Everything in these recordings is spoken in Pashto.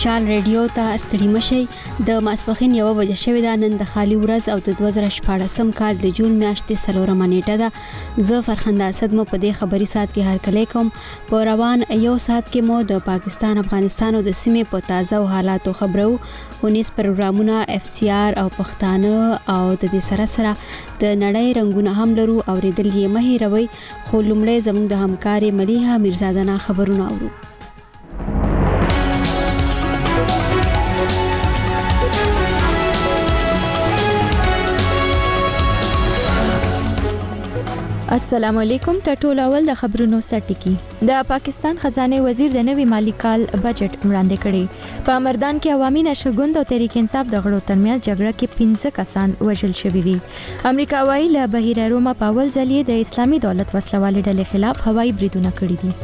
مشال ریډیو ته ستړي مشي. د ماسپخین 1 بجې شوې ده. نن د خالی ورځ او د 2014 کال د جون میاشتې 4 نیټه ده. زه فرخنده اسد مو په دې خبري سات کې هرکلی کوم. په روان یو سات کې مو د پاکستان، افغانستان او د سیمې په تازه او حالاتو خبرو. ونیس پروګرامونه FCR او پښتانه او د دې سره سره د نړۍ رنگونه هم لرو. اوریدل یې مه هیروئ. خو لومړی زموږ د همکاري ملیحه میرزادنا خبرونه اورو. السلام علیکم. ټول اول د خبرونو سرټکی. د پاکستان خزانه وزیر د نوي مالی کال بجټ وړاندې کړي. په مردان کې عوامي نشګوند او تحریک انصاف د غړو ترمنځ جګړه کې 15 کسان وژل شوي دي. امریکا وايي له بحیره روما په اول ځل د اسلامي دولت وسلوالې ډلې خلاف هوایي بریدونه کړي دي.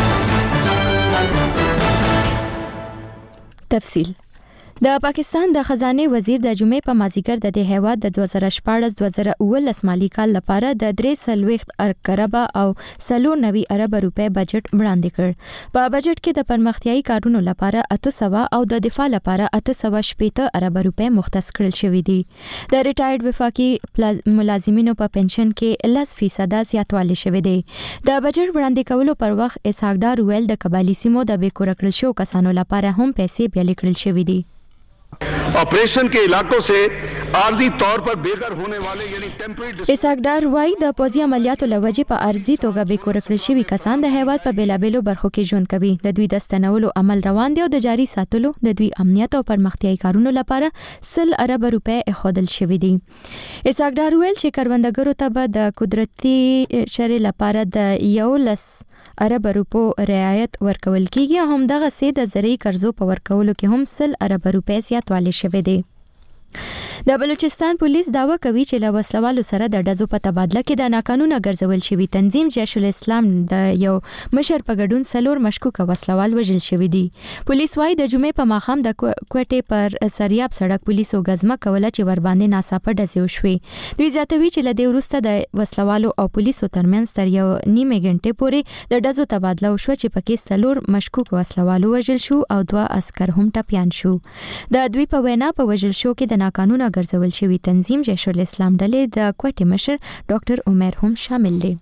تفصیل. د پاکستان د خزانه وزیر د جمعې په مازیګر د هیواد د 2014-2019 مالی کال لپاره د 340 ارب او 90 ارب روپے بجټ وړاندې کړ. په بجټ کې د پرمختیايي کارونو لپاره 800 او د دفاع لپاره 860 ارب روپے مختص کړل شوې دي. د ریټایرډ وفاقي ملازمینو په پنشن کې 10% زیاتوالی شوی دی. د بجټ وړاندې کولو پر وخت اسحاق ډار ویل د قبایلی سیمو د بیکور کړل شو کسانو لپاره هم پیسې بیل کړل شوې دي. ऑपरेशन के इलाकों से आर्जी तौर पर बेघर होने वाले यानी टेम्परेरी اسحاق ډار وايي د پوځي عملیاتو لوجې په ارزي توګه بیکور کړل شوي کسان د هیواد په بیلابېلو برخو کې ژوند کوي. د دوی د ستنولو عمل روان دی او د جاري ساتلو د دوی امنیت او پرمختیايي کارونو لپاره 100 ارب روپے اخودل شوي دي. اسحاق ډار ویل چې کروندګرو ته به د قدرتي شرع لپاره د 11 ارب روپو رعایت ورکول کیږي. هم دغه سي د زرعي قرضو په ورکولو کې هم 100 ارب روپے زیاتوالی شوی دی. د بلوچستان پولیس داوا کوي چې له وسلوالو سره د ډزو په تبادله کې د ناقانونه ګرځول شوی تنظیم جیش الاسلام د یو مشر په ګډون 4 مشکوک وسلوال وژل شوی دي. پولیس وايي د جمعې په ماښام د کوټې پر سریاب سړک پولیسو غزمه کوله چې ور باندې ناڅاپه ډزې وشوې. دوی زیاتوي چې له دې وروسته د وسلوالو او پولیسو ترمنځ تر یو نیمه غنټې پورې د ډزو تبادله وشو چې پکې 4 مشکوک وسلوالو وژل شو او 2 عسكر هم ټپيان شو. د دوی په وینا په وژل شو کې د ناقانونه ګرځول شوی تنظیم جیش الاسلام ډلې د کوټې مشر ډاکټر عمر هم شامل دي.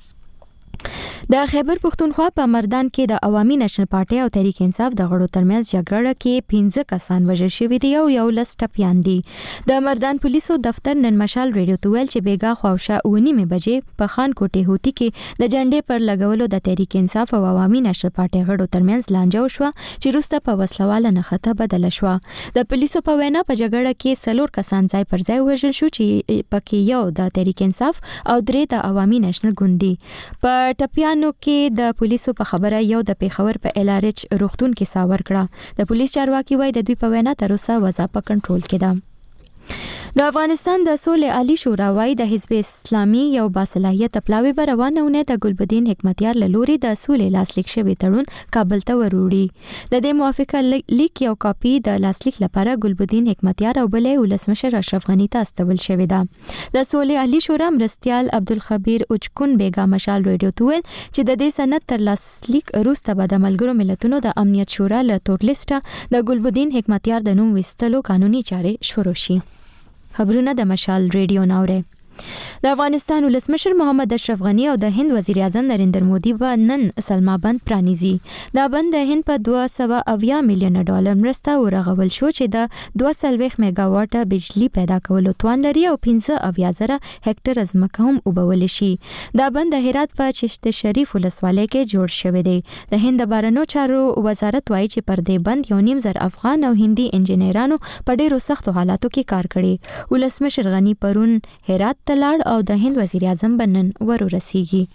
د خیبر پښتونخوا په مردان کې د عوامي نېشنل پارټي او تحریک انصاف د غړو ترمنځ جګړه کې 15 کسان وژل شوي دي او 11 ټپيان دي. د مردان پولیسو دفتر نن مشال ریډیو ته ویل چې بیګا خواوشا 9:30 بجې په خان کوټې هوتی کې د جنډې پر لګولو د تحریک انصاف او عوامي نېشنل پارټي غړو ترمنځ لانجه وشوه چې وروسته په وسلواله نښته بدله شوه. د پولیسو په وینا په جګړه کې 4 کسان ځای پر ځای وژل شو چې پکې یو د تحریک انصاف او 3 د عوامي نېشنل ګوند دي. په ټپيانو کې د پولیسو په خبره یو د پیښور په LRH روغتون کې ساور کړه. د پولیس چارواکي وایي د دوی په وینا تر اوسه وضع په کنټرول کې ده. د افغانستان د سولې عالی شورا وايي د حزب اسلامي یو باصلاحیت پلاوی به روانه ونه د ګلبدین حکمتیار له لوري د سولې لاسلیک شوی تړون کابل ته وروړي. د دې موافقه لیک یو کاپی د لاسلیک لپاره ګلبدین حکمتیار او بلې ولسمشر اشرف غنی ته استول شوی ده. د سولې عالی شورا مرستیال عبدالخبیر اوچکون بیگا مشال ریډیو ته ویل چې د دې سند تر لاسلیک وروسته به د ملګرو ملتونو د امنیت شورا له تور لیسټه د ګلبدین حکمتیار د نوم وستلو قانوني چارې شروع شي. خبرونه د مشال ریډیو ناوره. د افغانستان ولسمشر محمد اشرف غنی او د هند وزیر اعظم نریندر مودي به نن سلما بند پرانیزي. دا بند د هند په 270 میلیون ډالر مرسته ورغول شو چې د 240 میگا واټه بجلی پیدا کولو توان لري او 15,000 هکټر ځمکه هم وبول شي. دا بند د هرات په چشت شریف ولسوالۍ کې جوړ شوی دی. د هند بهرنیو چارو وزارت وايي چې پر دې بند 1.5 افغان او هندي انجنیرانو په ډیرو سختو حالاتو کې کار کړی. ولسمشر غنی پرون هرات تلاړ او د هند وزیر اعظم بنن ورسیږي.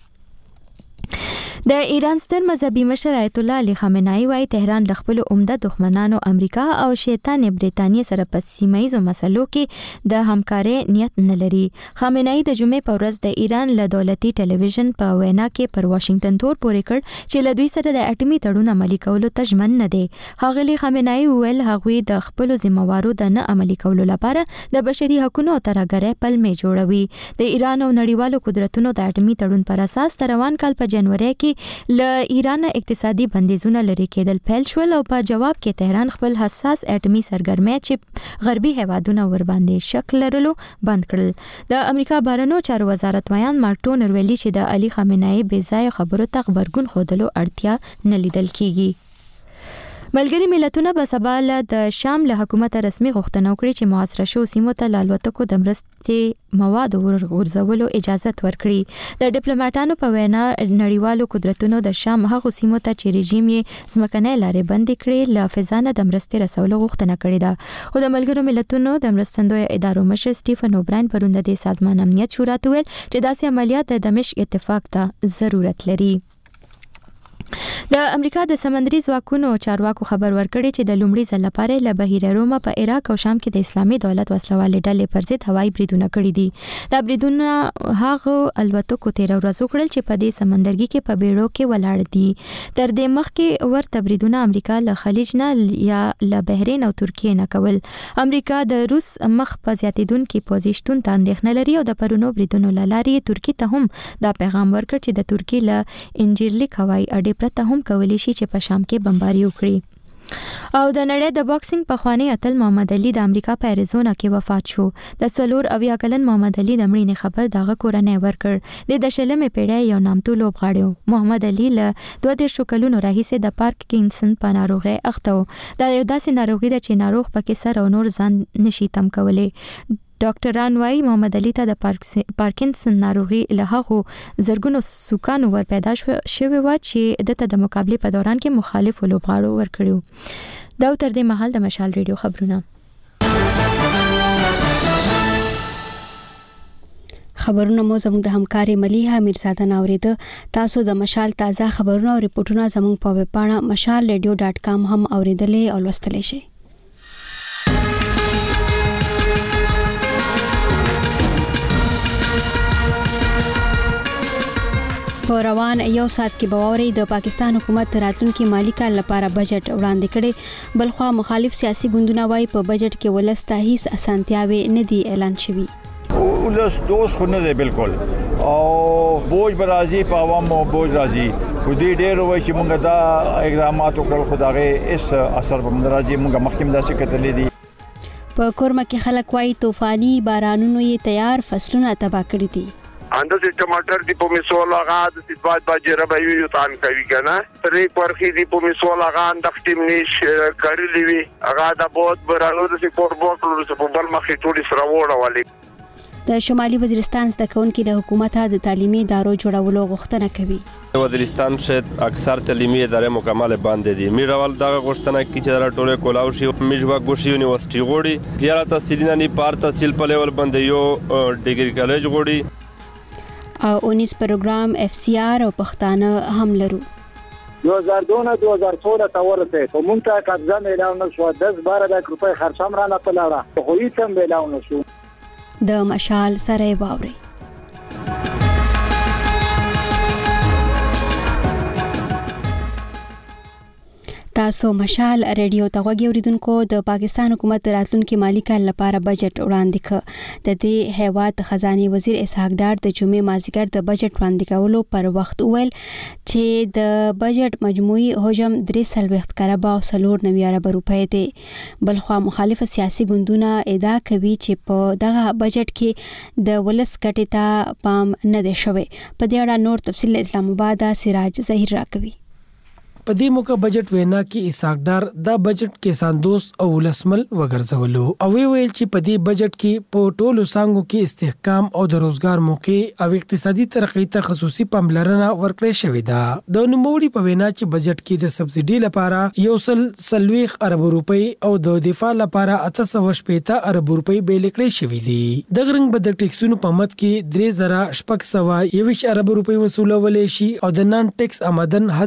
د ایران ستر مذهبي مشر آیت الله علي خامنه‌ای وايي تهران ل خپل عمده دښمنانو امریکا او شیطان برېټانیا سره په سیمایي مسلو کې د همکارۍ نیت نه لري. خامنه‌ای د جمعې په ورځ د ایران له دولتي ټلویزیون په وینا کې پر واشنگټن تور پورې کړ چې له دوی سره د اټومي تړون عملي کولو ته ژمن نه دي. ښاغلي خامنه‌ای ویل هغوی د خپل ذمہوارو د نه عملي کولو لپاره د بشري حقوقو او ترهګرۍ پلمې جوړوي. د ایران او نړیوالو قدرتونو د اټومي تړون پر اساس روان کال په جنوري کې کې له ایران اقتصادي بندیزونه لري کېدل پیل شول او په جواب کې تهران خپل حساس اټومي سرګرمۍ چې غربي هیوادونه ور باندې شک لرلو بند کړل. د امریکا بهرنیو چارو وزارت میان مارک ټونر ویلي چې د علي خامنه‌ای بې ځای خبرو ته غبرګون ښودلو اړتیا نه لیدل کیږي. ملګری ملتونه به سبا د شام له حکومت رسمي غوښتنه وکړي چې محاصره شو سیمو ته له الوتکو د مرستې مواد ورغورځولو اجازه ورکړي. د ډیپلوماټانو په وینا نړیوالو قدرتونو د شام هغو سیمو ته چې رژیم یې ځمکنۍ لارې بندې کړې له فضا نه د مرستې رسولو غوښتنه کړې ده. خو د ملګرو ملتونو د مرستندویه ادارو مشر سټیفن اوبراین پرون د سازمان امنیت شورا ته ویل چې داسې عملیات د دمشق اتفاق ته ضرورت لري. د امریکا د سمندري ځواکونو چارواکو خبر ورکړی چې د لومړي ځل لپاره له بحیره روم په عراق او شام کې د اسلامي دولت وسلوالې ډلې پر ضد هوایي بریدونه کړي دي. دا بریدونه هغه الوتکو تیر ورځ وکړل چې په دې سمندرګي کې په بیړو کې ولاړ دي. تر دې مخکې ورته بریدونه امریکا له خلیج نه یا له بحرین او ترکیه نه کول. امریکا د روس مخ په زیاتیدونکو پوزیشن ته اندېښنه لري او د پرونو بریدونو لاري ترکی ته هم دا پیغام ورکړ چې د ترکی له انجیرلیک هوایي اډې پرته هم کولی شي چې په شام کې بمباري وکړي. او د نړۍ د باکسینګ پخوانی اتل محمد علي د امریکا په اریزونا کې وفات شو. د 40 کلن محمد علي د مړینې خبر دغه کورنۍ ورکړ. د شلمې پیړۍ یو نامتو لوبغاړی محمد علي له 22 کلونو راهیسې د پارکینسن په ناروغۍ اخته و. دا یو داسې ناروغي ده چې ناروغ پکې سر او نور ځان نشي تم کولی. ډاکټران وايي محمد علي ته د پارکینسن ناروغي له هغو زرګونو سوکانو ور پیدا شوې و چې دته د مقابله په دوران کې مخالف لوبغاړو ورکړو. دا تر دې مهال د مشال ریډیو خبرونه مو زموږ د همکاري ملیحه میرزاده ناوریده. تاسو د مشال تازه خبرونه او ریپورتونه زموږ په ویب پاڼه mashalradio.com هم اوریدلې او لوستلی شئ. په روان یو ساعت کې باوري د پاکستان حکومت راتلونکي مالی کال لپاره بجټ وړاندې کړي. بلخوا مخالف سیاسي ګوندونه وايي په بجټ کې ولسته هیڅ اسانتیاوي نه دي اعلان شوي. ولس دوست خو نه دی بالکل او بوج برازي په عوامو بوج راځي. خو دې ډېر وایي چې موږ دا اقدامات وکړل خو دغه اس اثر به موږ راځي. موږ مخکې داسې کتلې دي. په کورمه کې خلک وايي طوفاني بارانونو یې تیار فصلونه تباہ کړی دي. اندازه ټماټر دی په مسول هغه د سیدباد باجره به یو تان کوي کنه پرې پرخي دی په مسول هغه د ختم نش کړلی وی هغه د بہت برالو د سپور بوټلو په بل مخې ټولې سره وړولې. د شمالي وزیرستان د کونکو د حکومت د تعلیمي ادارو جوړولو غوښتنه کوي. وزیرستان شت اکثر تعلیمي ادارې مکمل باندې دي. میراول دا غوښتنه کوي چې دا ټوله کولاو شي. میجوا ګوشي یونیورسيټي غوړي 11 تحصیل نه پار تحصیل په لیول باندې یو ډیګري کالج غوړي او 19 پروګرام اف سی آر او پښتانه هم لرو. 2002-2016 ته ورته کومه قبضه اعلان شو 10-12 لک روپۍ خرڅم را نه پلاړه خو هیڅ هم اعلان شو. د مشال سره باوري تاسو مشال ریډیو ته غوږی اوریدونکو. د پاکستان حکومت راتلونکي مالی کال لپاره بجټ وړاندې کړ. د دې هیواد خزانه وزیر اسحاق ډار د جمعې مازیګر د بجټ وړاندې کولو پر وخت ویل چې د بجټ مجموعي حجم 340 کروڑ او 490 ارب روپۍ دی. بلخوا مخالف سیاسي ګوندونه ادعا کوي چې په دغه بجټ کې د ولس ګټې ته پام نه دی شوی. په دې اړه نور تفصیل اسلام آباد سراج ظهیر راکوي. په دې موقع بجټ وینا کې اسحاق ډار دا بجټ کسان دوست او ولسمل وګرځولو او ویل چې په دې بجټ کې په ټولو څنګهو کې استحکام او د روزګار موقع او اقتصادي ترقۍ ته خصوصي پاملرنه ورکړې شوې ده. د نوموړي په وینا چې بجټ کې د سبسيډي لپاره 140 ارب روپۍ او د دفاع لپاره 850 ارب روپۍ بیل کړې شوې دي. د غرنګ بد ټیکسونو په مد کې 3000 ارب روپۍ وصولول شي او د نان ټیکس آمدن هدف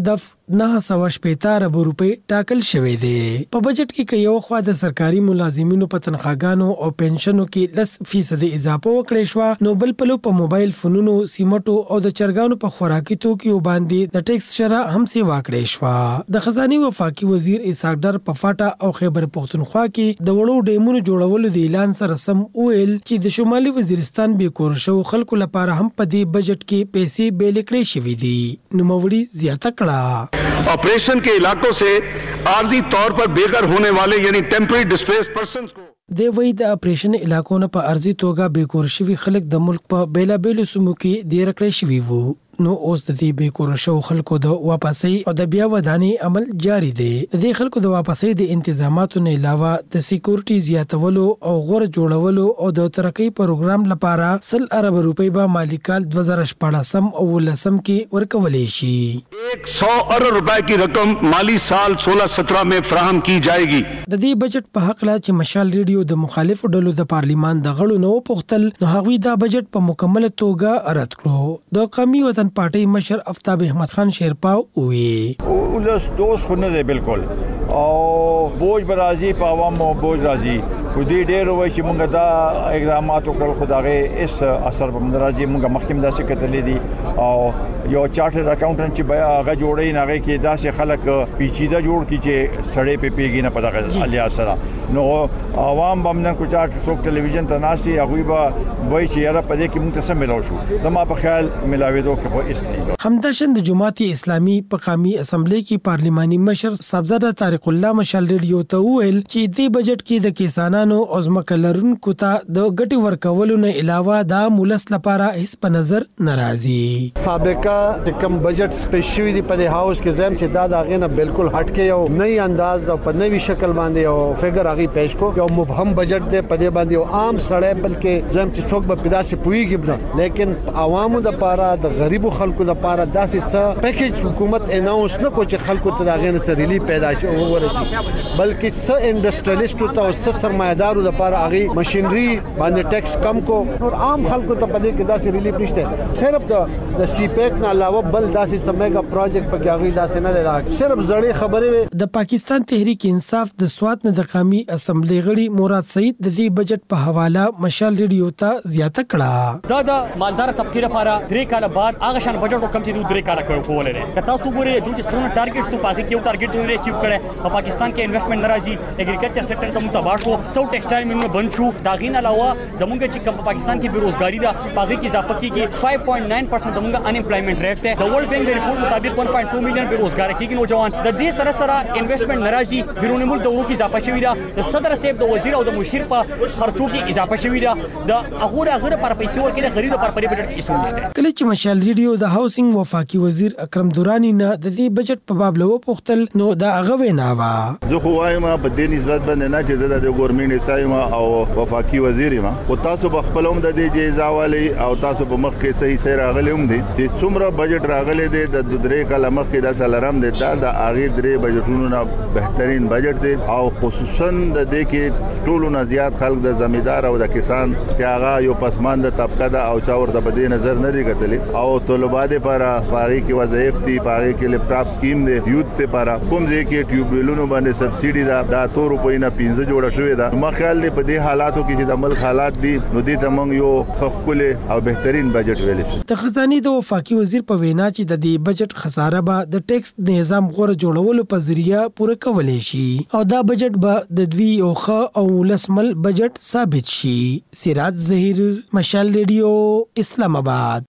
980 ارب روپۍ ټاکل شوې دي. په بجټ کې یو خوا د سرکاري ملازمینو په تنخواګانو او پنشنو کې 10% اضافه وکړې شو، نو بل پلو په موبایل فونونو، سیمټو او د چرګانو په خوراکي توکو باندې د ټیکس شرح هم سیوا کړې شو. د خزاني وفاقي وزیر اسحاق ډار په فاټا او خیبر پختونخوا کې د وړو ډیمونو جوړولو د اعلان سره سم ویل چې د شمالي وزیرستان به کور شو خلکو لپاره هم په دې بجټ کې پیسې بیل کړې شوې دي. نو موري زیاته کړه ऑपरेशन के इलाकों से आर्जी तौर पर बेघर होने वाले यानी टेम्पररी डिस्प्लेस्ड पर्सन्स को د وای د اپریشن علاقو نه په ارزي توګه بیکور شوی خلک د ملک په بیلابېلو سیمو کې ډیر کړی شوی وو. نو اوس د دې بیکور شو خلکو د واپسې او د بیا ودانۍ عمل جاری دی. د دې خلکو د واپسې د انتظاماتو نه علاوه د سکیورټي زیاتولو او غوړ جوړولو او د ترقۍ پروګرام لپاره 100 ارب روپۍ به مالیکال 2014 او 2019 کې ورکولې شي. 100 ارب रुपए की रकम माली साल 16-17 में फराहम की जाएगी. د दې بجټ په حق لا چې مشال ریډیو د مخالفو ډلو د پارلیمان د غړو نو پختل نو هغوی دا بجټ په مکمل توګه رد کړو. د قومي وطن پارټي مشر افتاب احمد خان شیرپا وی ولس دوست خو نه دی بالکل او بوج برازي په عوامو بوج راځي خو دې ډېر وایي چې موږ دا اقدامات وکړل خو دغه اس اثر به راځي. موږ مخکې داسې کتلې دي او یو چارټر اکاونټنټ چې بیا هغه جوړي نه هغه کې داسې خلک پیچیده جوړ کی چې سړې په پیګي نه پتا غل الیا سره. نو عوام بمنن کو چارټ څوک ټلویزیون ته ناشي هغه به وایي چې یاره په دې کې موږ ته سم ملاو شو. دا ما په خیال ملاويدو کې خو اس نه. همداشن د جماعت اسلامي په قومي اسمبلی کې پارلیماني مشر صاحبزاده طارق الله مشال ریډیو ته ویل چې دې بجټ کې د کسانانو او ځمکلرونکو ته د ګټي ورکولو نه علاوه د مولس لپاره هیڅ په نظر ناراضي. سابقہ کم بجټ سپیشلی دی په هاوس کې زم چې دا دغه نه بالکل هټکه یو نئی انداز او په نوې شکل باندې او فګر هغه پیش کو یو مبهم بجټ دی په دې باندې او عام سړی بلکې زم چې څوک به پیدا سي پويږي نه، لیکن عوامو د پاره د غریبو خلکو د پاره داسې څه پیکیج حکومت اناونس نه کو چې خلکو ته دغه نه ریلیف پیدا شي او ورسي، بلکې څه انډستریالیستو ته او څه سرمایدارو د پاره هغه ماشينري باندې ټیکس کم کو او عام خلکو ته په دې کې داسې ریلیف نشته. صرف د سی پیک نه علاوه بل داسې سمېګا پروجیکټ په کې هغه داسې نه دی. صرف زړې خبرې. د پاکستان تحریک انصاف د سوات نه د قومي اسمبلی غړي مراد سعید د دې بجټ په حواله مشال ریډیو ته زیاته کړه. دا د مالدار طبقه لپاره 3 کال بعد هغه شان بجټ کم چې دوه 3 کال کولای نه. کتا سو ګوري دوی چې څونه ټارګټس ته پاسې کېو ټارګټ دوی اچیو کړي په پاکستان کې انویسټمنټ ناراضي اګریکلچر سېکټر زموږ تباہ شو، سو ټیکسټایل مینو بند شو. دا غین علاوه زموږ چې په پاکستان کې بیروزګاری دا باغی کې اضافه کیږي 5.9% زموږ انپلایمنٹ ریټ ته. د ورلد بانک د ریپورت مطابق 1.2 میلیون بیروزګار کېږي نوجوان. د دې سره سره انویسټمنټ ناراضي بیرون ملک د ورو کې اضافه شوې ده. د صدر صاحب د وزیر او د مشیر په خرچو کې اضافه شوې ده. د هغه پر پیسې ورکړي غریب پر پرې بجټ کې څه نشته. کله چې مشال ریډیو د هاوسینګ وفاقي وزیر اکرم دورانی نه د دې بجټ په باب لو پختل نو دا هغه وینا وا زه خو وایم په دې نسبت باندې نه چې د ګورنمنت سایم او وفاقي وزیر ما او تاسو په خپل هم د دې جایزه والی او تاسو په مخ کې صحیح سره راغلی هم دي چې څومره بجټ راغلی دی د 3 کال مخ کې د سلرم دی دا د اغه 3 بجټونو نه بهترین بجټ دی او خصوصا د دې کې ټولو نه زیات خلک د زمیندار او د کسان چې هغه یو پسماند طبقه ده او چا ورته په دې نظر نه دی کتلې او طلبات لپاره پاري کې وظایف دي پاري کې لپټاپ سکیم دی یوت لپاره کوم ځای کې ټیوبویلونو باندې سبسيډي ده دا 2 روپۍ نه 15 جوړه شوې ده. ما خیال دی په دې حالاتو کې چې د ملک حالات دي نو دې ته موږ یو خفقل او بهترین بجټ ویل شي. د خزاني د وفاقي وزیر په وینا چې د دې بجټ خساره به د ټیکس نظام غوړ جوړولو په ذریعہ پوره کولای شي او دا بجټ به د دوی او خ او لسمل بجټ ثابت شي. سراج ظهیر مشال ریډیو اسلام آباد.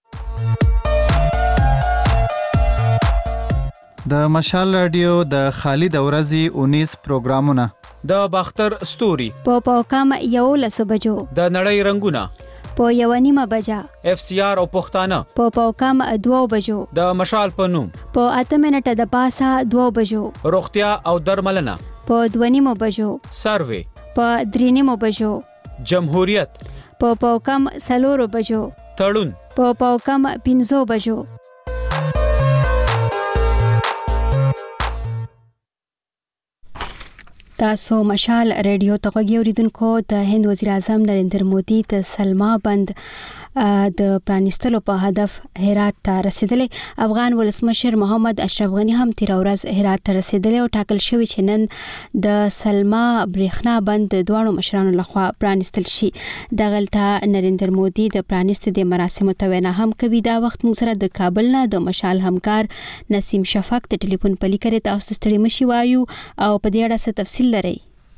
د مشال رادیو د خالد اورزی 19 پروګرامونه د باختر ستوري په کم یو لسو بجو د نړۍ رنگونه په یو نیمه بجا اف سی آر او پښتانه په کم 2 بجو د مشال په نوم په 8 منټه د پاسه 2 بجو روغتیا او درملنه په 2 نیمه بجو سروې په 3 نیمه بجو جمهوریت په کم 4 بجو تړون په کم 15 بجو. تاسو مشال ریډیو ته غوږی اوریدونکو د هند وزیر اعظم نریندر مودي د سلما بند د پرانیستلو په هدف هرات ته رسیدلی. افغان ولسمشر محمد اشرف غنی هم تیر ورځ هرات ته رسیدلی او ټاکل شوی چې نن د سلما برېښنا بند د دوه مشرانو لخوا پرانیستل شي. دغلته نریندر مودي د پرانیست د مراسمو ته وینا هم کوي. دا وخت موږ سره د کابل نه د مشال همکار نسیم شفق د ټلیفون پلی کړی. تاسو ستړي مشي وایو او په دې اړه څه تفصیل لري؟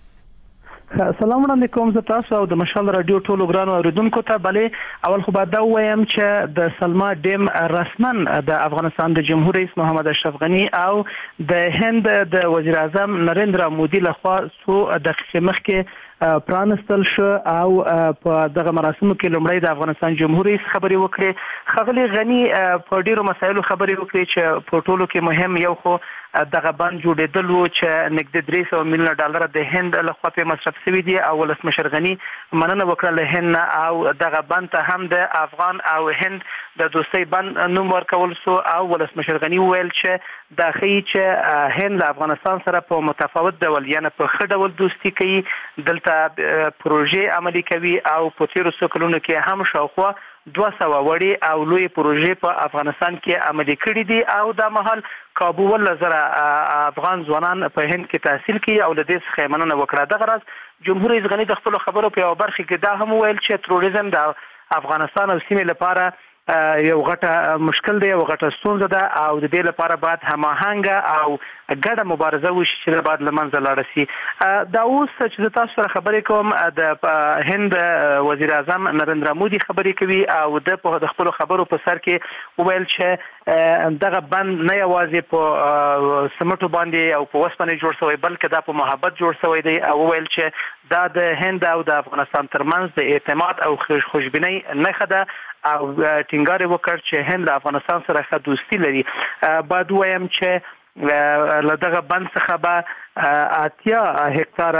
السلام علیکم. زه تاسو او د مشال رادیو ټولو ګرانو اوریدونکو ته بلې اول خو باید دا ووایم چې د سلما ډیم رسمن د افغانستان د جمهور رئیس محمد اشرف غنی او د هند د وزیر اعظم نریندر مودي لخوا څو دقیقې مخکې پرانستل شو او په دغه مراسمو کې لومړی د افغانستان جمهور رئیس خبرې وکړې. ښاغلي غنی په ډیرو مسایلو خبرې وکړې چې په ټولو کې مهم یو خو دغه بند جوړېدل و چې نږدې 300 میلیونه ډالر د هند لخوا په مصرف شوي دي او ولسمشر غنی مننه وکړه له هند او دغه بند ته هم د افغان او هند د دوستۍ بند نوم ورکول سو او ولسمشر غنی وویل چې دا ښیي چې هند له افغانستان سره په متفاوت ډول یعنی په ښه ډول دوستي کوي، دلته پروژې عملي کوي او په تیرو څو کلونو کې هم شاوخوا 200 وړي او لوی پروژې په افغانستان کې عملي کړي دي او دا مهال کابو ول زره افغان ځوانان په هند کې تحصیل کوي او د دې څخه مننه وکړه. دغه راز جمهور رئیس غنی د خپل خبرو په یو برخه کې دا هم ویل چې تروریزم د افغانستان او سیمې لپاره یو غټه مشکل دی او غټه ستونزه ده او د دې لپاره باید هماهنګه او ګډه مبارزه وشي چې بعد لمنځه لاړ شي. دا اوس چې تاسو سره خبرې کوم د هند وزیر اعظم نریندر مودي خبرې کوي او د خپل خبرو په سر کې وویل چې دغه بند نه یوازې په سمټو باندې او په وسپنې جوړ شوی بلکې دا په محبت جوړ شوی دی او وویل چې دا د هند او د افغانستان ترمنځ د اعتماد او خوشبینۍ نښه ده او ټینګار وکړ چې هند له افغانستان سره ښه دوستي لري. باید ووایم چې له دغه بند څخه به 80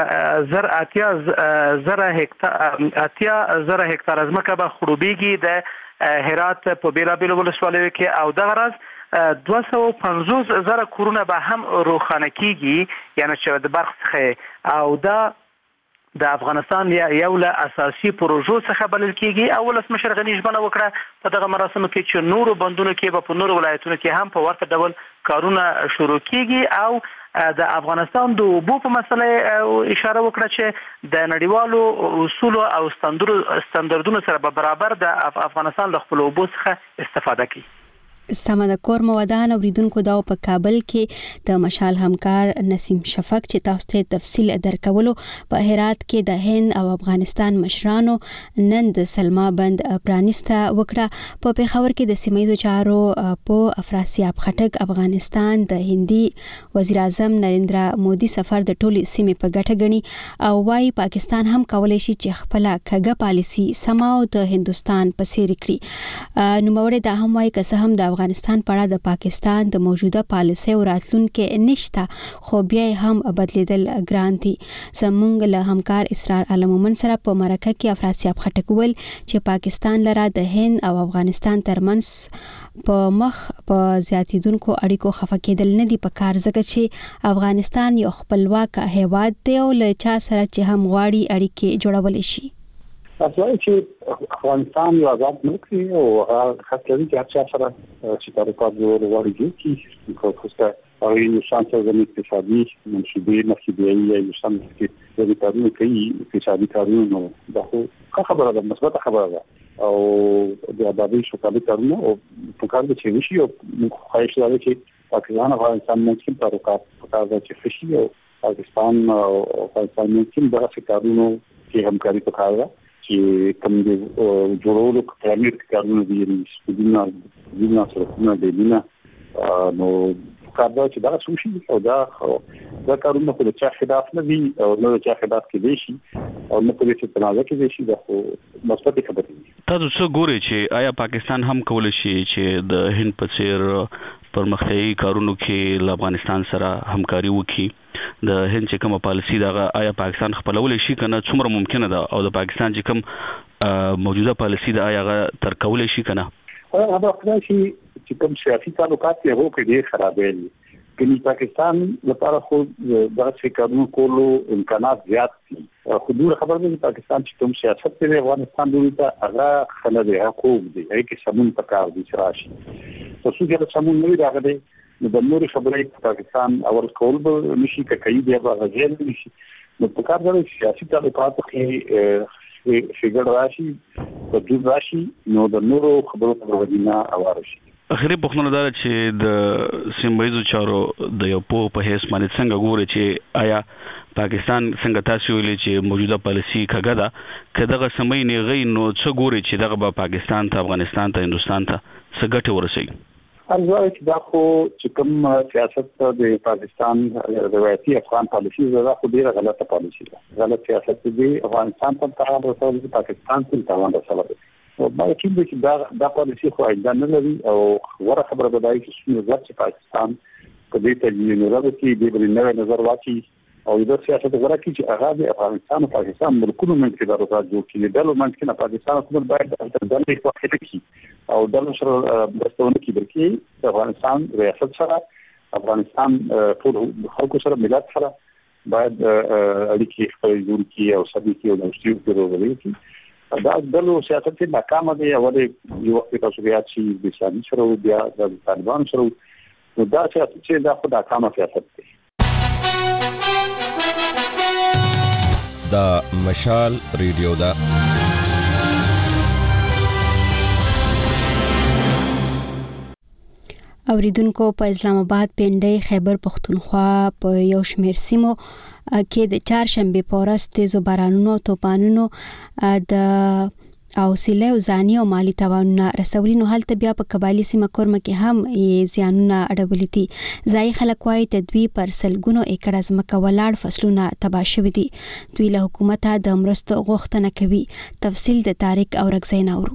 زره هکتار ځمکه به خړوبېږي د هرات په بیلابیلو ولسوالیو کې او دغه راز 250 زره کورونه به هم روښانه کیږي یعنی چې د برق څخه او دا د افغانستان یو له اساسي پروژو څخه بلل کیږي او ولسمشر غنی ژمنه وکړه په دغه مراسمو کې چې نورو بندونو کې په نورو ولایتونو کې هم په ورته ډول کارونه شروع کیږي او د افغانستان د اوبو په مسله اشاره وکړه چې د نړیوالو اصول او ستاندردونو سره برابر د افغانستان له خپل اوبو څخه استفاده کوي. سمه د کور مودان اوریدونکو دا په کابل کې د مشال همکار نسیم شفق چې تاسو ته تفصیل درکولو. په هرات کې د هند او افغانستان مشرانو نن د سلما بند پرانیسته وکړه. په پیښور کې د سیمایي چارو په افراسیاب خټک افغانستان د هندي وزیر اعظم نریندر مودي سفر د ټولي سیمې په ګټه غني او وايي پاکستان هم کولای شي چې خپل کګه پالیسی سماو د هندستان په څیر کړي. نو موږ دا هم وايي که هم د افغانستان په اړه د پاکستان د موجوده پالیسۍ او راتلونکو نشته خو بیا هم بدلیدل ګران دي. زمونږ له همکار اسرار عالم مومن سره په مرکه کې افراسیاب خټک ول چې پاکستان لره د هند او افغانستان ترمنځ په مخ په زیاتیدونکو اړیکو خفه کېدل نه دي په کار ځکه چې افغانستان یو خپلواک هیواد دی او له چا سره چې هم غواړي اړیکې جوړول شي. تاسو چې افغانستان یو آزاد ملک دی او خاص لري چې هر سره چې تعلقات جوړ کی خو او انسان سره د اقتصادي منشورې نشي یا انسان چې د کارونو کوي اقتصادي کارونه دا خو خبره ده مثبت خبره ده او د آبادی شوکالي کارونه او په کار کې چې نشي او خواهش لري چې پاکستان او افغانستان ممکن تعلقات په کار کې خشي او پاکستان او افغانستان ممکن دغه کارونه کې همکاري په کار ده چې کوم د جوړولو تعمیر کارونه دي د سره د نو کاردا چې دا سوشي او دا کارونه په چا خلاف نه دي او نو چا خلاف کې دي شي او نو په دې تنازع کې دي شي دا خو مثبت خبره ده. تاسو څه ګورئ چې آیا پاکستان هم کولای شي چې د هند په څیر پرمختیایي کارونو کې له افغانستان سره همکاري وکړي؟ د هند چې کومه پالیسي دا آیا پاکستان خپلول شي کنه څومره ممکنه ده او د پاکستان چې کوم موجوده پالیسي دا آیا تر کولای شي کنه؟ هغه خدای چې کوم سیاسي تعلقات یې هو کې ډېر خرابې کني پاکستان لپاره خو د فکرونو کولو امکانات زیات دي. خو خبر ده پاکستان چې کوم سیاست کوي افغانستان دوی ته هغه خلک حقوق دي هغه سمون پکار دي راشي. تاسو چې سمون نه راغلي نو د نور خبرې پاکستان اول کول به نشي کوي دی هغه غیر نشي. نو پکار ده سیاسي تعلقات کې فکر راشي په دې راشي نو د نور خبرو په ودینا اوار شي. اخري پوښتنه ده چې د سیمایي چارو د یو په هیڅ باندې څنګه ګوري چې آیا پاکستان څنګه تاسو ویلي چې موجوده پالیسی کګه ده کداغه سمای نه غي نو څه ګوري چې دغه به پاکستان ته افغانستان ته هندستان ته څه ګټه ورسوي؟ ارزوي چې دا خو چې کوم سیاست د پاکستان روایتي افغان پالیسی زړه خو ډیره غلطه پالیسی ده. غلط سیاست دی افغانستان ته تاوان رسول پاکستان ته تاوان رسول. او ما کې چې دا پالیسی خو اجازه نه لري او وره خبره ده چې څنګه چې پاکستان په دې ته یو نظر کې د نوې نظر واچي او د سیاست غوړه کې چې هغه د افغانستان او پاکستان ملکونو منځ کې د راځي چې د دولت کې نه پاکستان حکومت باید د دولت په خټه کې او د سره برستون کې برکې د افغانستان ریاست سره افغانستان ټول خلکو سره ملت سره باید اړیکې خپل جوړ کړي او سبي کې او د مشترک ضروري دا دلو سیاست کې ناکام دي او د یو وخت تاسو بیا چې د اسلامي سره بیا د طالبان سره نو دا چې دا خو ناکام سیاست دی. دا مشال ریډیو دا اوریدونکو په اسلام آباد پنډۍ خیبر پختونخوا په یو شمېر سیمو کې د چهارشنبه په ورځ تیزو بارانونو او طوفانونو د اوسیله او ځاني او مالی تاوانونه رسولي. نو هلته بیا په قبایلی سیمه کورمه کې هم زیانونه اړولي دي. ځای خلک وايي تدوی پر سلګونو ایکړه ځمکه ولاړ فصلونه تباه شوي دي. دوی له حکومته د مرستو غوښتنه کوي. تفصیل د طارق اورګزی نورو.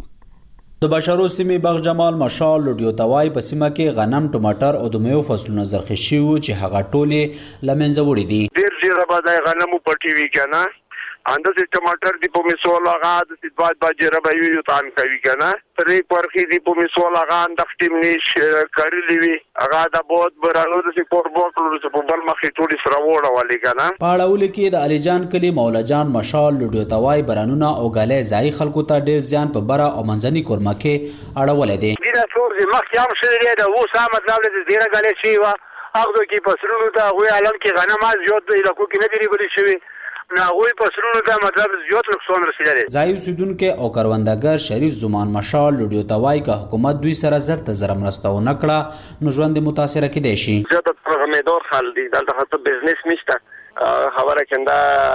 د بشارو سیمې باغ جمال مشال لوډیو توای په سیمه کې غنم ټماټر او د میوه فصلونه زرخه شوي چې هغه ټولې لمنځه وړي دي. ډیر ډیر باندې غنمو پټي وی کنه اندر سے ټماټر دی په میسول هغه د سیدواد باجره به یو تان کوي کنه پرې پرخي دی په میسول هغه د ټیم نش کړلی وی هغه د بہت برالو د سپور بوټلو په بل مخې ټولي سره وړه والی کنه پاړاول کې د علي جان کلی مولا جان مشال لوډیو توای برانونه او غلې ځای خلکو ته ډیر ځان په بره او منځني کورمه کې اړول دي. دا څور دي مخ یم شری دا و سم مطلب دې ډیره غلې شي وا اغه کې پسرونو ته غوي علم کې غنم از زیات دی لکه کې نه دی ګلی شوی نه غوي پسرونو ته مطلب زیات نقصان رسیدلی. ځای اوسیدونکو او کروندګر شریف زمان مشال لوډیو توای کا حکومت دوی سره زر ته زر مرسته و نکړه نو ژوند متاثر کېدی شي. زیات پرغمیدار خل دي دلته حتی بزنس نشته خبره کنده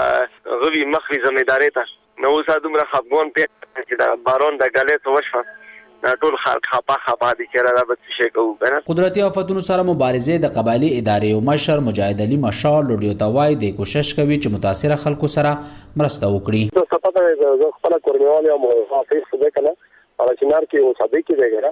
غوي مخري زمیداری ته نو اوس دومره خپګون په چې دا بارون د غلې تو وشو ټول خلک خپه دي چې را به څه کوو کنه. قدرتي آفتونو سره مبارزه د قبایلی ادارې او مشر مجاهد علي مشال لوډیو توای د کوشش کوي چې متاثر خلکو سره مرسته وکړي. څه پته ده خپل کورنیوال او حافظ څه کنه او چې نار کې او صدې کې دیګره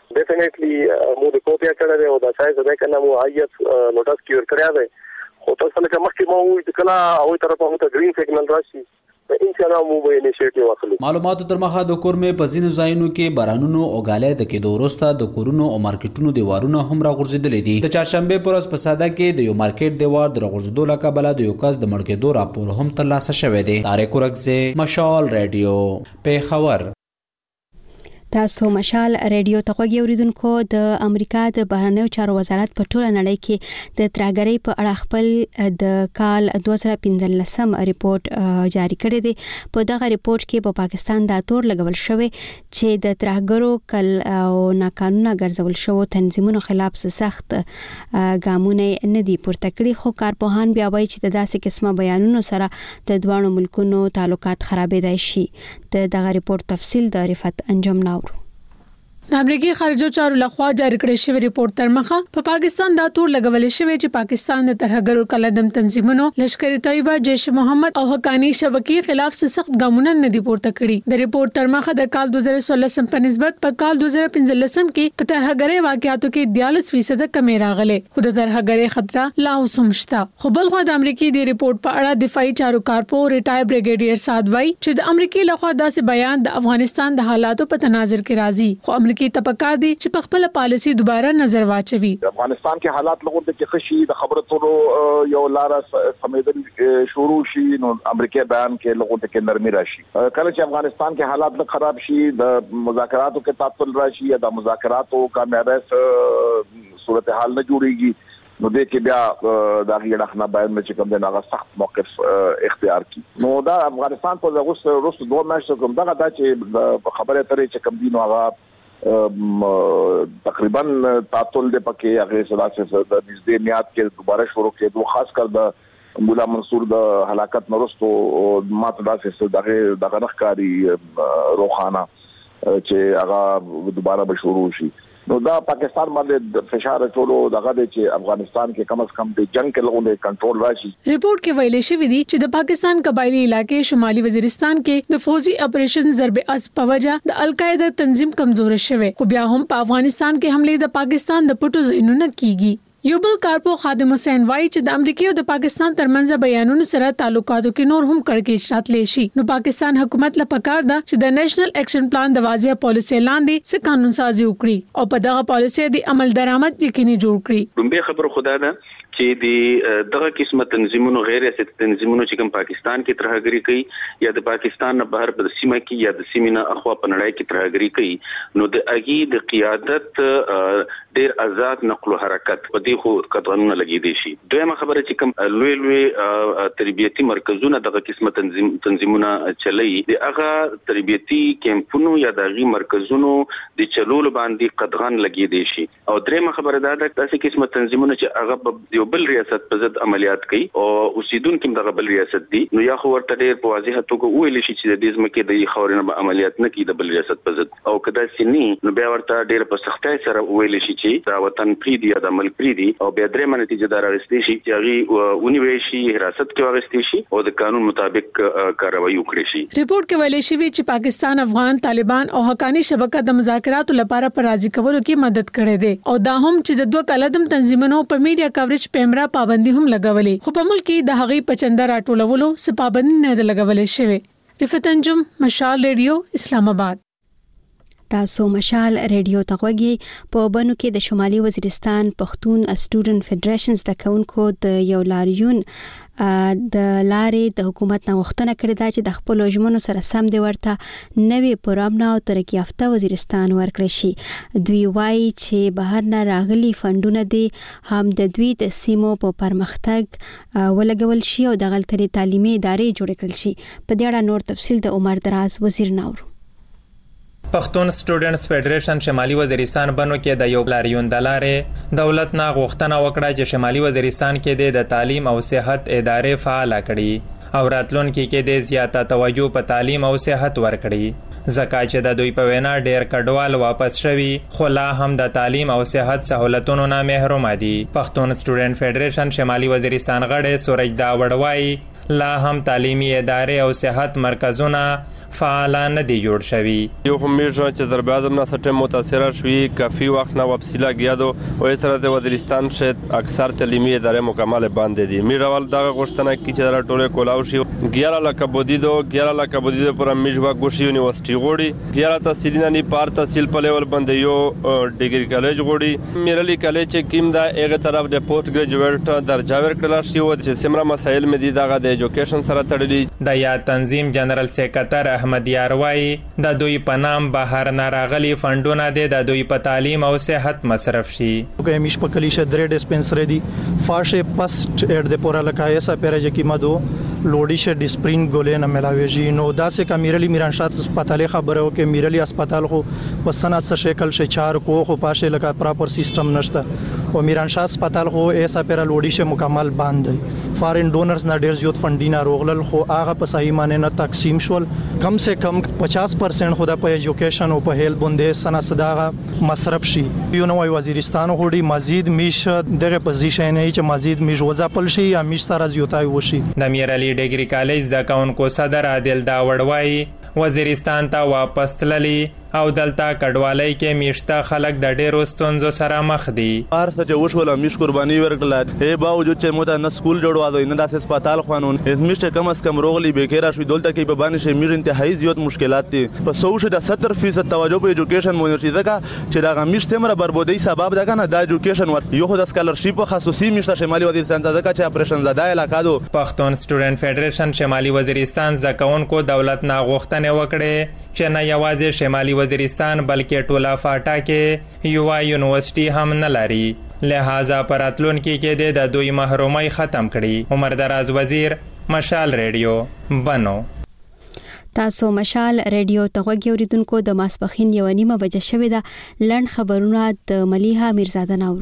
ډیفینیټلی مو د کوپیا کړه او د سایز ده کنه مو آیت نوټس کیور کړیا ده خو تاسو لکه مخکې مو وایي کله او طرفه ته گرین سیګنل راشي ان شاء الله مو به انیشیټیو واخلو. معلوماتو تر مخه د کورمه په ځینو ځایونو کې بارانونو او غالې د کېدو وروسته د کورونو او مارکیټونو دیوارونه هم راغورځېدلې دي. د چهارشنبه پر ورځ په ساده کې د یو مارکیټ دیوار د راغورځېدو له کبله د یو کس د مړ کېدو راپور هم ترلاسه شوی دی. طارق اورګزی مشال ریډیو پیښور. تاسو مشال ریډیو ته غوږی اوریدونکو د امریکا د بهرنیو چارو وزارت په ټوله نړۍ کې د ترهګرۍ په اړه خپل د کال 2015 ریپورت جاری کړی دی. په دغه ریپورت کې په پاکستان دا تور لګول شوی چې د ترهګرو کل او ناقانونه ګرځول شوو تنظیمونو خلاف سخت ګامونه نه دي پورته کړي. خو کارپوهان بیا وایي چې د داسې قسمه بیانونو سره د دوه ملکونو تعلقات خرابېدای شي. دغه ریپورت تفصیل د رفعت انجم ناورو. د امریکای خارجه چارو لخوا جاری کړی شوی ریپورت تر مخه په پاکستان دا تور لګول شوی چې پاکستان د ترهګرو کلدم تنظیمونو لشکر طیبه جیش محمد او حقانی شبکې خلاف سخت ګامونه نه دي پورته کړي. د ریپورت تر مخه د کال 2016 په نسبت په کال 2015 کې په ترهګرۍ واقعاتو کې 42% کمی راغله. خو د ترهګرۍ خطر لا اوسم شته. خو بل خو د امریکای د ریپورت په اړه دفاعي چارو کارپو ریټایر بریګیډیر سادوی چې د امریکای لخوا داسې بیان د افغانستان د حالاتو په تناظر کې راځي. خو کې تپکار دي چې په خپل پالیسي دوباره نظر واچوي. افغانستان کې حالات لغونته کې خشي د خبرو ټولو یو لار سمیدل شروع شي نو امریکا بیان کې لغونته کې نرمي راشي. کله چې افغانستان کې حالات خراب شي د مذاکراتو کې تعطل راشي یا د مذاکراتو کامیابی صورتحال نه جوړيږي نو د کې بیا د غیړه نه باید چې کوم د هغه سخت موقف اختیار کی. نو دا افغانستان په دغه وروسته دوه میاشتو کوم دغه دا چې خبره ترې چې کوم دین هغه تقریبا تعطل د پکې هغه سلاسه د نږدې میاد کې دوباره شروع کېدو خاص کر د مولا منصور د هلاکت نورستو ماته داسې دغه نخکاری روخانه چې هغه دوباره به شروع شي. نو دا پاکستان باندې فشار ټولو دغه چې افغانستان کې کم از کم د جنگ کې لغونه کنټرول راشي. ریپورت کې ویل شوی دی چې د پاکستان قبایلی علاقې شمالي وزیرستان کې د فوجي اپریشن ضرب اسب په وجه د القاعده تنظیم کمزور شوه خو بیا هم په افغانستان کې حمله د پاکستان د پټو ځینونه کیږي. یو بل کارپو خادم حسین وای چې د امریکا او د پاکستان ترمنځ بیانونو سره تعلقاتو کې نور هم کړکېچ راتلی شي. نو پاکستان حکومت له پکار ده چې د نېشنل اکشن پلان د واضح پالیسي لاندې څه قانون سازي وکړي او په دغه پالیسي د عمل درآمد یقیني جوړ کړي. لومبه خبر خدا ده چې د دغه قسمه تنظیمونو غیر ریاستي تنظیمونو چې کوم پاکستان کې ترهګری کوي یا د پاکستان نه بهر په سیمه کې یا د سیمه نه اخوا په نړۍ کې ترهګری کوي نو د اګي د قیادت ډیر آزاد نقل او حرکت په دې خو قانون لګی دی شي. دویمه خبره چې کوم لوی تربیتی مرکزونه دغه قسمه تنظیمونه چلي د هغه تربیتی کیمپونو یا دغه مرکزونو د چلول باندې قدغن لګی دی شي. او دریمه خبره دا ده چې قسمه تنظیمونه چې هغه بل ریاست په ضد عملیات کوي او اوسیدونکو دغه بل ریاست دي نو یا خو ورته ډیر په واضح توګه ویل شي چې د دې ځمکې د خاورینه به عملیات نه کوي د بل ریاست په ضد او کدا سینی نو بیا ورته ډیر په سختۍ سره ویل شي چې دا وطن پریدي یا د ملک پریدي او بیا درېمه نتیجه دار راستي شي چې هغه ونیوي شي حراست کې واغستي شي او د قانون مطابق کاروایی وکړي شي. ریپورت کې ویل شوی چې پاکستان افغان طالبان او حقانی شبکه د مذاکراتو لپاره پر راضي کولو کې مدد کړې ده او دا هم چې د دوه کلدم تنظیمونو په میډیا کوریج پیمرا پابندي هم لګولې خو په ملک کې د هغې په چنده راټولولو څه پابندي نه ده لګولې شوې. رفت انجم مشال ریډیو اسلام آباد. تاسو مشال ریډیو ته غوږی په بنو کې د شمالي وزیرستان پښتون سټوډنټ فدریشنز د کونکو د یو لاریون د لارې د حکومت نه غوښتنه کړې ده چې د خپل ژمنو سره سم دی ورته نوې پروګرام او ترقی یافته وزیرستان ورکړي شي. دوی وایي چې بهر نه راغلي فندونه دي هم د دوی د سیمو په پرمختګ ولګول شي او د غلطري تعلیمي ادارې جوړ کړل شي. په دې اړه نور تفصیل د عمر دراز وزیر نور. پښتون سټوډنټس فدریشن شمالي وزیرستان بنو کې د یو لاریون د لارې دولت نه غوښتنه وکړه چې شمالي وزیرستان کې د تعلیم او صحت ادارې فعال کړي او راتلونکي کې د زیاته توجه په تعلیم او صحت ورکړي ځکه چې د دوی په وینا ډېر کډوال واپس شوي خو لا هم د تعلیم او صحت سہولتونو نه محروم دي. پښتون سټوډنټ فدریشن شمالي وزیرستان غړي سورج دا وړوي لا هم تعلیمي ادارې او صحت مرکزونه فعال نه دي جوړ شوي. یو همیشه چې در بعض مناسبت متاثر شوي کافی وخت نه واپسی لګیا دو او اس طرح د وزیرستان شت اکثر تعلیمي ادارې مکمل باندې دي. میراول دغه غوښتنه کی چې در ټوله کولاو شي 11 لک بودیدو پر میجوا ګوشي یونیورسيټي غوړي 11 تحصیلونه نه پار تحصیل په لیول باندې یو ډیګری کالج غوړي میرلی کالج چې کیم دا هغه طرف د پوسټ ګریجویټ درجه ورکړل شي او چې سمره مسایل مې دي دغه د ایجوکیشن سره تړلي. د یا تنظیم جنرال سیکریټر احمد یاروای د دوی په نام بهر نه راغلي فندونه د دوی په تعلیم او صحت مصرف شي. همیش په کلیشه درې ډیسپنسری دي فاشه پست اډ د پورا لکای سا پیرج کی مدو لوډیشه ډیسپرین ګولې نه ملاويږي نو داسې کمیرلی میرانشات هسپتال خبره او کې میرلی هسپتال خو پسنه څه شکل شه چار کو خو پاشه لکه پراپر سیستم نشته او میرانشات هسپتال خو ایسا پیرا لوډیشه مکمل بند دی. فارین ډونرز نه ډیر زیات فندینه روغلل خو هغه په صحیح معنی نه تقسیم شول کم سے کم 50% خدا په ایجوکیشن او په هیلث باندې سنا صداغه مصرف شي. یو نوې وزیرستان هوډي مزید میش دغه پوزیشن نه چې مزید میش وځپل شي یا میش سره زیاتای وشي. د میرلی ډیګری کالج د کونکو صدر عادل دا وړوي وزیرستان ته واپس تللی او دلته کډوالۍ کې میشته خلک د ډېرو ستونزو سره مخ دي. هر څه چې وشول میش قرباني ورکړه هي باوجود چې موږ نه سکول جوړوادو نه داسې هسپتال خوانون میش کم از کم روغلی بیکاره شوی دلته کې په باندې شي میش انتهایی زیات مشکلات دي په 170% توجه په ایجوکیشن مونږ دا چې دا غمیش تمره بربودي سبب ده کنه د ایجوکیشن ور یو خو د سکالرشپ خصوصي میشته شمالي وزیرستان ته چې اپریشن زده علاقه دو. پښتون سټوډنټ فدریشن شمالي وزیرستان زکونکو دولت نه غوښتنه وکړي چې نه یوازې شمالي وزیرستان بلکې ټوله فاټا کې یو یونیورسيټي هم نه لري لہذا پراتلونکو کې د دوی محرومي ختم کړي. عمر دراز وزیر مشال ریډیو بنو. تاسو مشال ریډیو ته غوږی اوریدونکو د ماسپخین 1:30 بجې شوې ده لړن خبرونه د ملیحه میرزاده ناورو.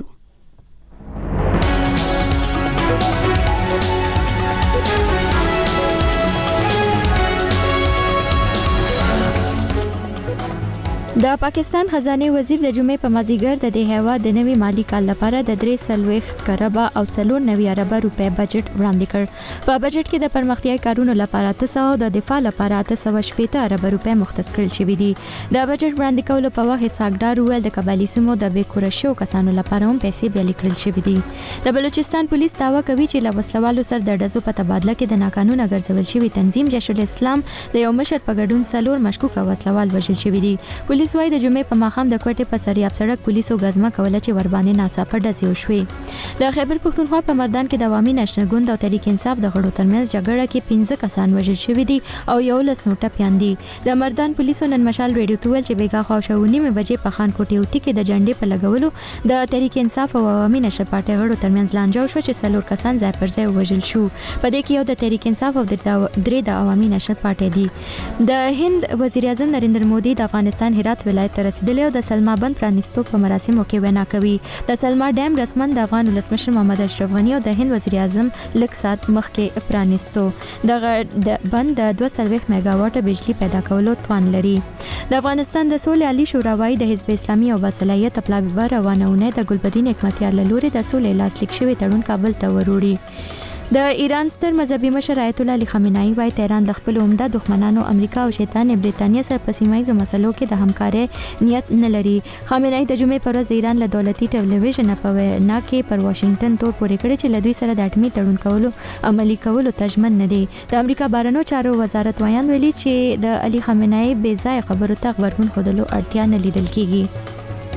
د پاکستان خزانه وزیر د جمعې په مازیګر د هیواد د نوي مالی کال لپاره د 3 کربا او 90 ارب روپے بجټ وړاندې کړ. په بجټ کې د پرمختیايي کارونو لپاره 300 او د دفاع لپاره 380 ارب روپے مختص کړل شوې دي. د بجټ وړاندې کولو په وخت ساګدار ویل د قبایلی سیمو د بیکورشو کسانو لپاره هم پیسې بیل کړل شوې دي. د بلوچستان پولیس داوا کوي چې له وسلوالو سره د ډزو په تبادله کې د ناقانونه ګرځول شوی تنظیم جیش الاسلام د یو مشر په ګډون 4 مشکوک وسلوال وژل شوی دي. پولیس وايي د جمعې په ماښام د کوټې په سریاب سړک پولیسو غزمه کوله چې ور باندې ناڅاپه ډزې وشوې. د خیبر پښتونخوا په مردان کې د عوامي نېشنل ګوند او تحریک انصاف د غړو ترمنځ جګړه کې 15 کسان وژل شوي دي او 11 نور ټپيان دي. د مردان پولیسو نن مشال ریډیو ته ویل چې بیګا خواوشونی مې بجې په خان کوټې اوتی کې د جنډې په لګولو د تحریک انصاف او عوامي نېشنل پارټي غړو ترمنځ لانجه شو چې 4 کسان ځای پر ځای وژل شو. په دې کې یو د تحریک انصاف او درې د عوامي نېشنل پارټي دي. د هند وزیر اعظم نریندر مودي د افغانستان هرات ولایت ته رسیدلی او د سلما بند پرانیستو په مراسمو کې وینا کوي. د سلما ډیم رسمن د افغان ولسمشر محمد اشرف غنی او د هند وزیر اعظم لږ ساعت مخکې پرانیستو. د بند د 240 میگاواټ بجلی پیدا کولو توان لري. د افغانستان د سولې عالی شورا وايي د حزب اسلامي او باصلاحیت پلاوی بار روانونه د ګلبدین حکمتیار له لوري د سولې لاسلیک شوی تړون کابل ته وروړي. د ایران ستر مذهبي مشر آیت الله علی خامنه‌ای وايي تهران د خپل عمده دښمنانو امریکا او شیطان برتانیا سره په سیمایي مسلو کې د همکارۍ نیت نه لري. خامنه‌ای د جمعې پر ورځ د ایران له دولتي ټلویزیون په وینا کې پر واشنگټن تور پورې کړی چې له دوی سره د اټومي تړون کولو عملی کولو تجمن نه دی. د امریکا بهرنیو چارو وزارت وایي ویلي چې د علی خامنه‌ای بې ځای خبرو ته غبرګون ښودلو اړتیا نه لیدل کیږي.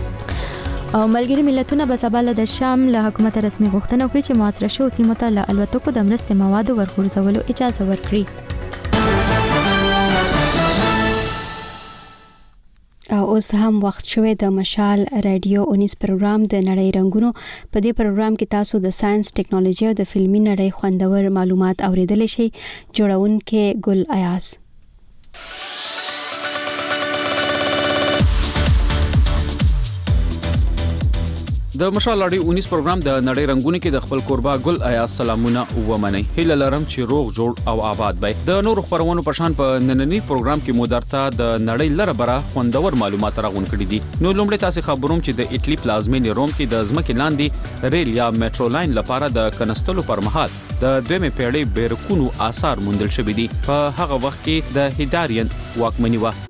او ملګری ملتونه به سبا له د شام له حکومت رسمي غوښتنه وکړي چې معاصره شو سیمو ته له الوتکو د مرستې موادو ورغورځولو اجازه ورکړي. او اوس هم وخت شوی د مشال رادیو 19 پروګرام د نړۍ رنگونو. په دې پروګرام کې تاسو د ساينس ټیکنالوژي او د فلمي نړۍ خوندور معلومات اوریدلی شئ. جوړونکې ګل ایاز. د مشال اړي 19 پروګرام د نړۍ رنگونه کې د خپل قربا ګل ایاز سلامونه ومني. هیله لرم چې روغ جوړ او آباد وي. د نور خبرونو په شان په نننی پروګرام کې مو درته د نړۍ لره بره خوندور معلومات راغون کړي دي. نو لومړی تاسو خبروم چې د اټلی پلازمین روم کې د ځمکې لاندې ریل یا میټرو لاین لپاره د کنستلو پر مهال د دویمه پیړۍ بیرکونو آثار موندل شوې دي. په هغه وخت کې د هیدارین واکمنی و.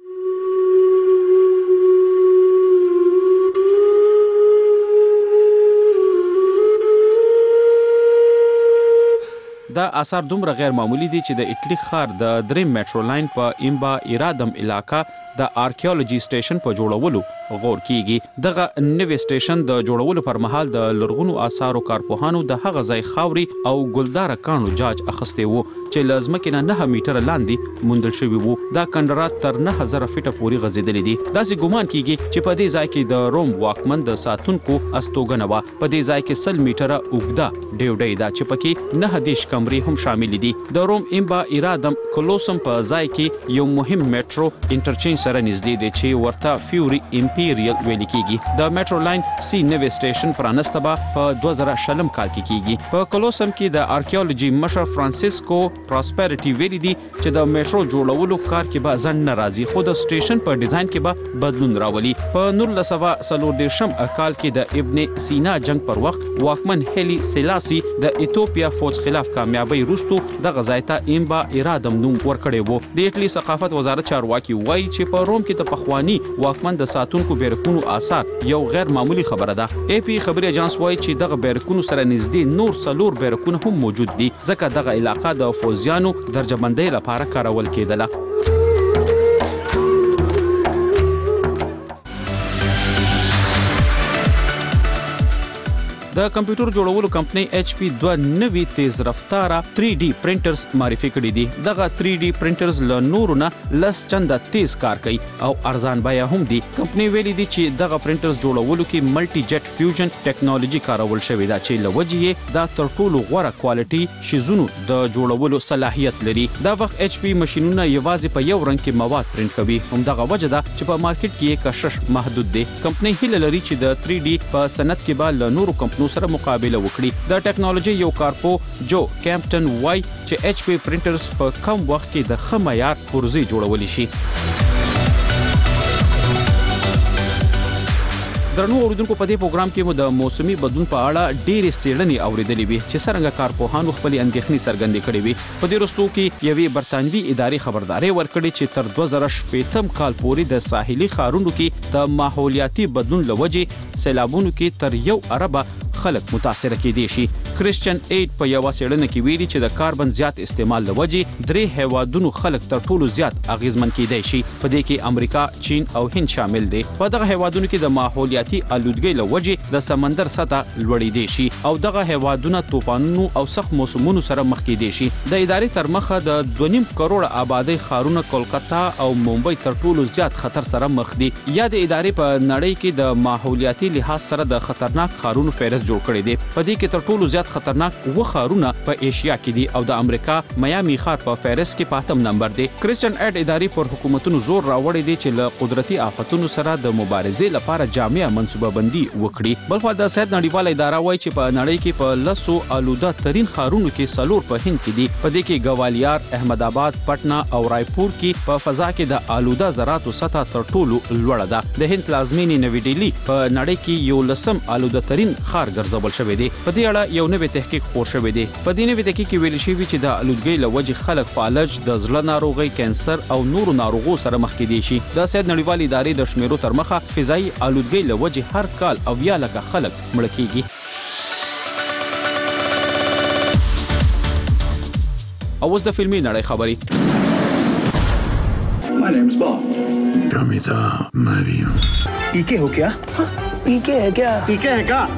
دا آثار دومره غیر معمولی دي چې د اټلی ښار د دریم میټرو لاین په ایمبا ایرادم علاقہ د آرکیولوژي سټیشن په جوړولو غور کیږي. دغه نوې سټیشن د جوړولو پر مهال د لرغونو آثارو کارپوهانو د هغه ځای خاوري او ګلدار کانو جاج اخسته وو چې لازمکه نه 9 میټر لاندې موندل شوی وو. دا کندرات تر 9000 فیټه پورې غځیدلې دي. داسې ګومان کیږي چې په دې ځای کې د روم واکمن د ساتونکو استوګنه و. په دې ځای کې 100 میټره اوږده ډیوډۍ دا چې پکې 9 کمرې هم شامل دي. د روم ایمبا ایرادم کولوسم په ځای کې یو مهم میټرو انټرچینج سره نږدې دی چې ورته فیوري امپیریل ویل کیږي. د میټرو لاین سی نوې سټیشن پرانسته په 2000 کال کې کیږي. په کولوسم کې د آرکیولوژي مشر فرانسیسکو پراسپریټي ویلي دي چې د میټرو جوړولو کار کې به ځنډ ناراضي خو د سټیشن په ډیزاین کې به بدلون راولي. په 1940 کال کې د ابن سینا جنگ پر وخت واکمن هلی سلاسی د ایتوپیا فوج خلاف کامیاب کامیابی وروسته دغه ځای ته ایمبا ایرادم نوم ورکړی وو. د ایټلی ثقافت وزارت چارواکي وایي چې په روم کې د پخوانی واکمن د ساتونکو بیرکونو آثار یو غیر معمولی خبره ده. ای پی خبري اجانس وایي چې دغه بیرکونو سره نږدې نور 4 بیرکونه هم موجود دي ځکه دغه علاقه د فوزیانو درجه‌بندۍ لپاره کارول کېدله. د کمپیوټر جوړولو کمپنۍ HP 2 نوي تیز رفتاره 3D پرینټرز معرفي کړي دي. دغه 3D پرینټرز له نورو نه لس چنده تیز کار کوي او ارزان بیه هم دي. کمپنۍ ویلي دي چې دغه پرینټرز جوړولو کې ملټي جټ فیوژن ټیکنالوژي کارول شوې ده چې له وجې یې دا تر ټولو غوره کوالټي شیزونو د جوړولو صلاحیت لري. دا وخت HP ماشينونه یوازې په یو رنګ کې مواد پرینټ کوي. همدغه وجه ده چې په مارکیټ کې یې کشش محدود دي. کمپنۍ هیله لري چې د 3D په صنعت کې به له نورو کمپنیو سره مقابله وکړي. د ټیکنالوژي یو کارپو جو کیمپټن وای چې HP پرینټرز په کم وخت کې د ښه معیار پرزې جوړولی شي. درنو اوریدونکو په دې پروګرام کې مو د موسمي بدلون په اړه ډېرې څېړنې اوریدلې وي چې څرنګه کارپوهانو خپل اندېښنې څرګندې کړې وي. په دې وروستو کې یوې برتانوي ادارې خبرداري ورکړې چې تر 2018 کال پورې د ساحلي ښارونو کې د ماحولیاتي بدلون له وجې سیلابونو کې تر 1 ارب خلک متاثر کېدي شي. کرسچن ایډ په یو څېړنه کې ویلي چې د کاربن زیات استعمال له وجې 3 هیوادونو خلک تر ټولو زیات اغیزمن کېدای شي. په دې کې امریکا، چین او هند شامل دي. په دغه هیوادونو کې د ماحولیاتي آلودګۍ له وجې د سمندر سطح لوړېدای شي او دغه هیوادونه طوفانونو او سخت موسمونو سره مخ کېدای شي. د ادارې تر مخه د 2.5 کروڑه آبادی ښارونه کولکتا او ممبئی تر ټولو زیات خطر سره مخ دي. یا د ادارې په نړۍ کې د ماحولیاتي لحاظ سره د خطرناک ښارونو فهرست جوړ کړی دی. په دې کې تر ټولو زیات خطرناک و ښارونه په ایشیا کې دي او د امریکا میامي ښار په فهرست کې په 8م نمبر دی. کرسچن ایډ ادارې پر حکومتونو زور راوړی دی چې له قدرتي آفتونو سره د مبارزې لپاره جامع منصوبه بندي وکړي. بلخو د صحت نړیواله اداره وایي چې په نړۍ کې په لسو آلوده ترين ښارونو کې 4 په هند کې دي. په دې کې ګوالیار، احمد آباد، پټنا او رایپور کې په فضا کې د آلوده ذراتو سطح تر ټولو لوړه ده. د هند پلازمینی نوی ډیلی په نړۍ کې یو لسم آلوده ترين ښار ګرځول شوی دی. په دې اړه یو نوی تحقیق خپور شوی دی. په دې نوی تحقیق کې ویل شوی چې د آلودګۍ له وجې خلک فالج، د زړه ناروغي، کانسر او نورو ناروغو سره مخ کېدي شي. د صحت نړیوالې ادارې د شمیرو تر مخه فضایي آلودګۍ له وجې هر کال 80 لکه خلک مړه کېږي. او اوس د فلمي نړۍ خبري. My name is Bond. Pramita Mariam. पीके हो क्या? पीके है क्या? पीके है क्या?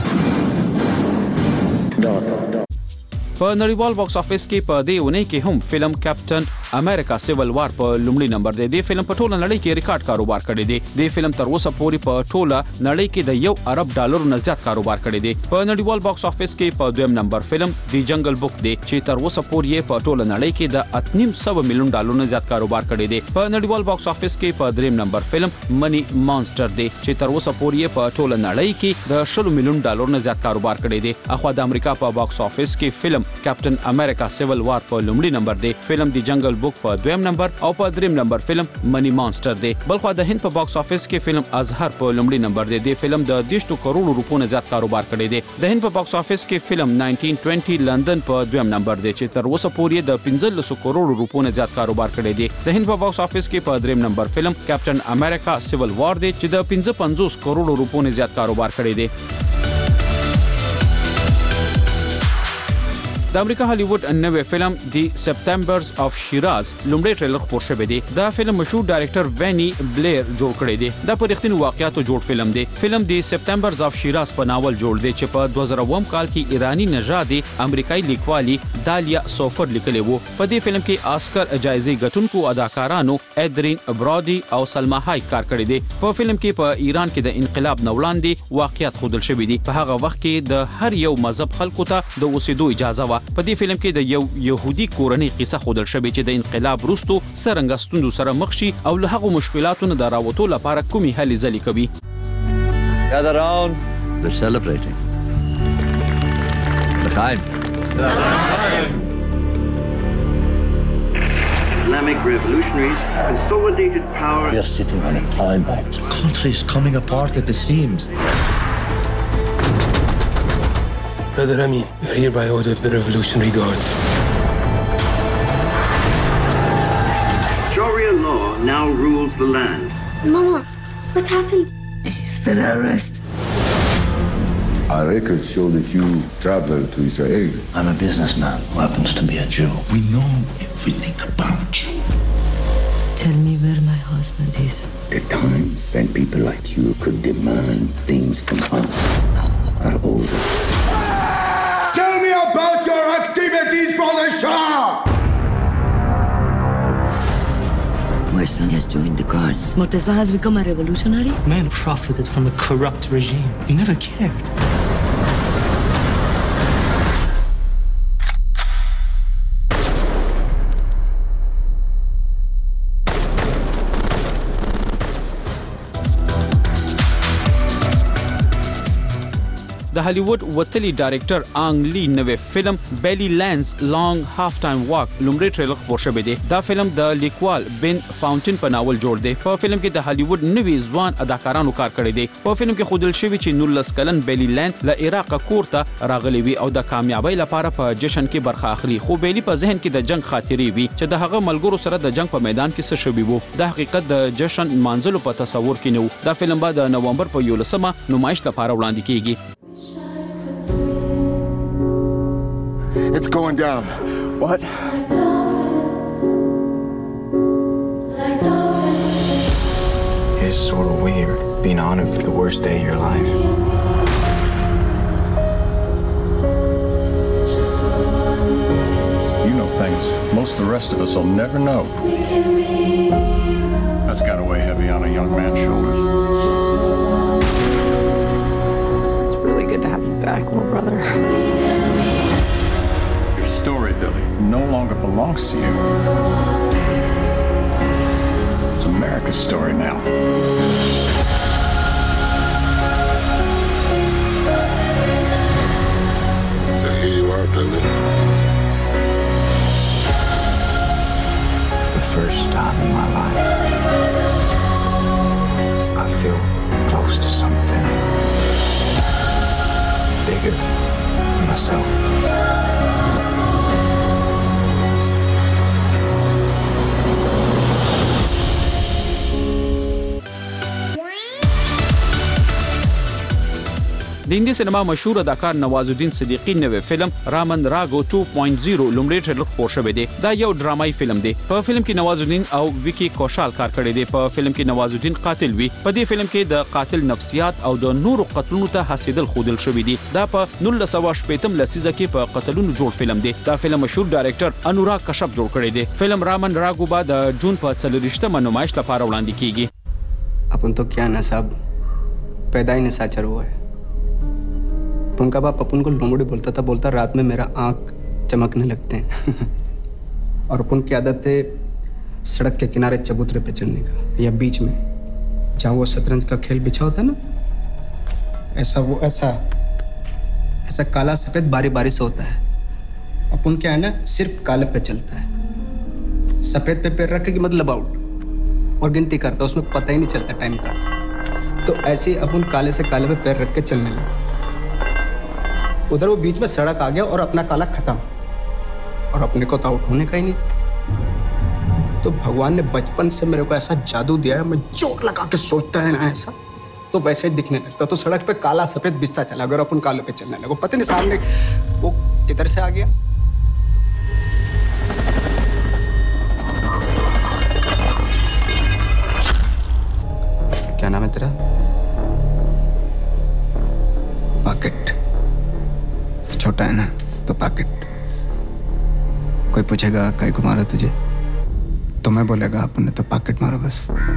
په नړیوال باکس افیس کې په دې ونې کې هم فلم کیپټن امریکا سیول وار په لومړي نمبر دی. د فلم په ټوله نړۍ کې ریکارډ کاروبار کړی دی. د فلم تر اوسه پورې په ټوله نړۍ کې د $1 ارب نه زیات کاروبار کړی دی. په نړیوال باکس افیس کې په 2م نمبر فلم دی جنگل بوک دی چې تر اوسه پورې په ټوله نړۍ کې د $8.5 ملیون نه زیات کاروبار کړی دی. په نړیوال باکس افیس کې په 3م نمبر فلم منی مانسټر دی چې تر اوسه پورې په ټوله نړۍ کې د $10 ملیون نه زیات کاروبار کړی دی. اخوا د امریکا په باکس افیس کې فلم کیپټن امریکا سیول وار په لومړي نمبر دی. فلم دی جنگل بوک په 2م نمبر او په 3م نمبر فلم منی مانسټر دی. بلخو د هند په باکس افیس کې فلم ازهر په لومړي نمبر دی. د فلم د 10 کروڑ روپو نه زیات کاروبار کړی دی. د هند په باکس افیس کې فلم 1920 لندن په 2م نمبر دی چې تر اوسه پورې د 15 کروڑ روپو نه زیات کاروبار کړی دی. د هند په باکس افیس کې په 3م نمبر فلم کیپټن امریکا سیول وار دی چې د 55 کروڑ روپو نه زیات کاروبار کړی دی. د امریکا هالیوډ نوې فلم دی سپټمبرز اف شیراز لومړی ټریلر خپور شوی دی. دا فلم مشهور ډایرکټر وینی بلیر جوړ کړی دی. دا په رښتینو واقعیاتو جوړ فلم دی. فلم دی سپټمبرز اف شیراز په ناول جوړ دی چې په 2000 کال کې ایرانی نژادي امریکایي لیکوالي دالیا سوفر لیکلی وو. په دې فلم کې آسکر جایزې ګټونکو اداکارانو ایدرین برادي او سلما هایک کار کړی دی. په فلم کې په ایران کې د انقلاب نه وړاندې واقعیت ښودل شوي دي. په هغه وخت کې د هر یو مذهب خلکو ته د اوسېدو اجازه وه. په دې فلم کې د یو يهودي کورنۍ قصه ښودل شوې چې د انقلاب وروسته څرنګه ستونزو سره مخ شي او له هغو مشکلاتو نه د راوتو لپاره کومې هلې ځلې کوي. Gather round. They're celebrating. L'chaim. Islamic revolutionaries consolidated power. We are sitting on a time bomb. The country is coming apart at the seams. Brother Amin, you're here by order of the Revolutionary Guards. now rules the land. Mama, what happened? He's been arrested. Our records show that you traveled to Israel. I'm a businessman who happens to be a Jew. We know everything about you. Tell me where my husband is. The times when people like you could demand things from us are over. Tell me about your activities for the Shah! My son has joined the Guards. Murtaza has become a revolutionary. Man profited from a corrupt regime. He never cared. د هالیوډ وتلی ډایرکټر آنګ لی نوې فلم بیلی لینز لانګ هاف ټایم واک لومړی ټریلر خبر شوی دی. دا فلم د لیکوال بن فاونټین په ناول جوړ دی. په فلم کې د هالیوډ نوې ځوان اداکارانو کار کړی دی. په فلم کې خودل شوی چې 19 کلن بیلی لینز له عراق کور ته راغلی وي او د کامیابی لپاره په جشن کې برخه اخلي. خو بیلی په ذهن کې د جنگ خاطرې وي چې د هغه ملګرو سره د جنگ په میدان کې څه شوی وو. د حقیقت د جشن منځلو په تصور کې نه و. دا فلم به د نومبر په 11مه نمایش لپاره وړاندې کیږي. It's going down. What? It is sort of weird being honored for the worst day of your life. You know things most of the rest of us will never know. That's got to weigh heavy on a young man's shoulders. It's really good to have you back, little brother. Story, Billy, no longer belongs to you. It's America's story now. So here you are, Billy. For the first time in my life, I feel close to something bigger than myself. د هندي سینما مشهور اداکار نوازالدین صدیقی نوې فلم رامن راګو 2.0 لومړی ټریلر خبر شوی دی. دا یو ډرامایي فلم دی. په فلم کې نوازالدین او وکی کوشال کار کړی دی. په فلم کې نوازالدین قاتل وي. په دې فلم کې د قاتل نفسیات او د نورو قتلونو ته حسیدل خودل شوی دی. دا په 1980 لسیزه کې په قتلونو جوړ فلم دی. دا فلم مشهور ډایرکټر انوراګ کشپ جوړ کړی دی. فلم رامن راګو بعد جون په 40مه نمایش لپاره وړاندې کیږي. अपन तो क्या नसाब पैदा ही नसाचर हुआ है. उनका बाप अपन को लोमड़ी बोलता रात में मेरा आंख चमकने लगते हैं. और अपन की आदत है सड़क के किनारे चबूतरे पे चलने का या बीच में जहाँ वो शतरंज का खेल बिछा होता है ना, ऐसा काला सफेद बारी बारी से होता है. अपन क्या है ना सिर्फ काले पे चलता है. सफेद पे पैर रखे कि मतलब आउट और गिनती करता, उसमें पता ही नहीं चलता टाइम का. तो ऐसे ही अपन काले से काले पे पैर रख के चलने लगे. उधर वो बीच में सड़क आ गया और अपना काला खत्म, और अपने को तो आउट होने का ही नहीं. तो भगवान ने बचपन से मेरे को ऐसा जादू दिया है, मैं जोर लगा के सोचता है ना ऐसा तो वैसे ही दिखने लगता. तो सड़क पे काला सफेद बिछता चला, अगर अपन काले पे चलने लगे पता नहीं सामने वो किधर से आ गया. क्या नाम है तेरा? पॉकेट. छोटा है ना तो पॉकेट. कोई पूछेगा कहीं को मारा तुझे तो मैं बोलेगा अपन ने तो पॉकेट मारा बस.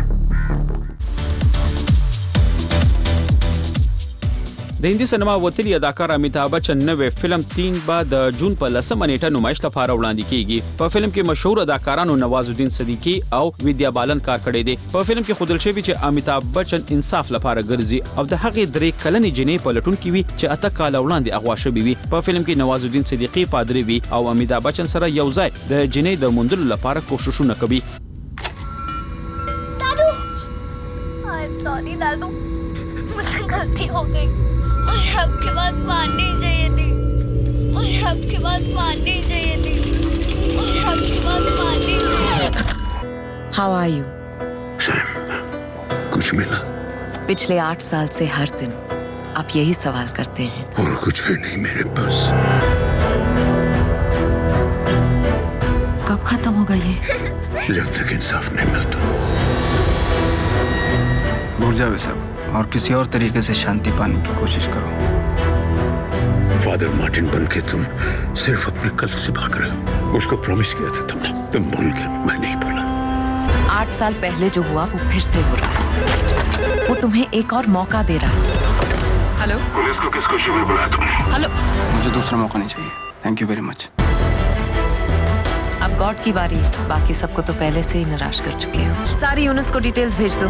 د هندي سینما وتلی اداکار امیتابھ بچن نوې فلم 3 بعد جون په 10مه نیټه نمایش لپاره وړاندې کیږي. په فلم کې مشهور اداکارانو نوازالدین صدیقی او ویدیا بالن کار کړی دی. په فلم کې خودل شوی چې امیتابھ بچن انصاف لپاره ګرځي او د هغې 3 کلنې جنې په لټون کې وي چې اته کال وړاندې اغوا شوی وي. په فلم کې نوازالدین صدیقی پادری وي او امیتابھ بچن سره یو ځای د جنې د موندلو لپاره کوششونه کوي. दादू, I'm sorry दादू, मुझसे गलती हो गई. मुझे आपकी बात माननी चाहिए थी. मुझे आपकी बात माननी चाहिए थी. मुझे आपकी बात माननी चाहिए. How are you? कुछ मिला? पिछले 8 साल से हर दिन आप यही सवाल करते हैं। और कुछ है नहीं मेरे पास। कब खत्म होगा ये? जब तक इंसाफ नहीं मिलता। भूल जाओ सब और किसी और तरीके से शांति पाने की कोशिश करो। फादर मार्टिन बन के तुम सिर्फ अपने कल से भाग रहे हो। उसको प्रॉमिस किया था तुमने, तुम भूल गए, मैं नहीं भूला। 8 साल पहले जो हुआ वो फिर से हो रहा है। वो तुम्हें एक और मौका दे रहा है। हेलो, पुलिस को किस खुशी में बुलाया तुमने? हेलो, मुझे दूसरा मौका नहीं चाहिए। Thank you very much. अब गॉड की बारी। बाकी सबको तो पहले से ही निराश कर चुके हो। सारी यूनिट्स को डिटेल्स भेज दो।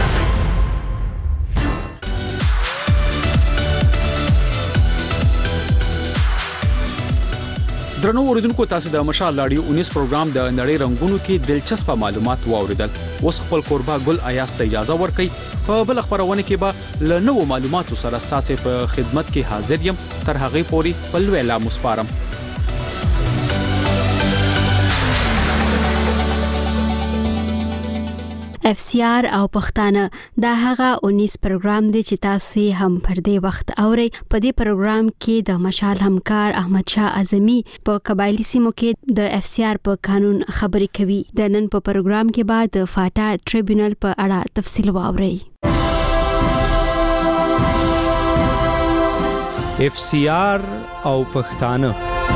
درنو اوریدونکو تاسو د مشال لاډیو 19 پروګرام د نړۍ رنگونو کې دلچسپ معلومات واوریدل. اوس خپل کوربه ګل ایاس ته اجازه ورکړئ. په بل خبرونه کې به له نوو معلوماتو سره تاسو په خدمت کې حاضر یم. تر هغه پورې بل ویلا مسپارم. FCR او پښتانه دا هغه 19 پروګرام دی چې تاسو هم پر دې وخت اورئ. په دې پروګرام کې د مشال همکار احمد شاه اعظمي په قبایلی سیمو کې د FCR په قانون خبرې کوي. د نن په پروګرام کې بعد د فاټا ټریبیونل په اړه تفصیل واورئ. FCR او پښتانه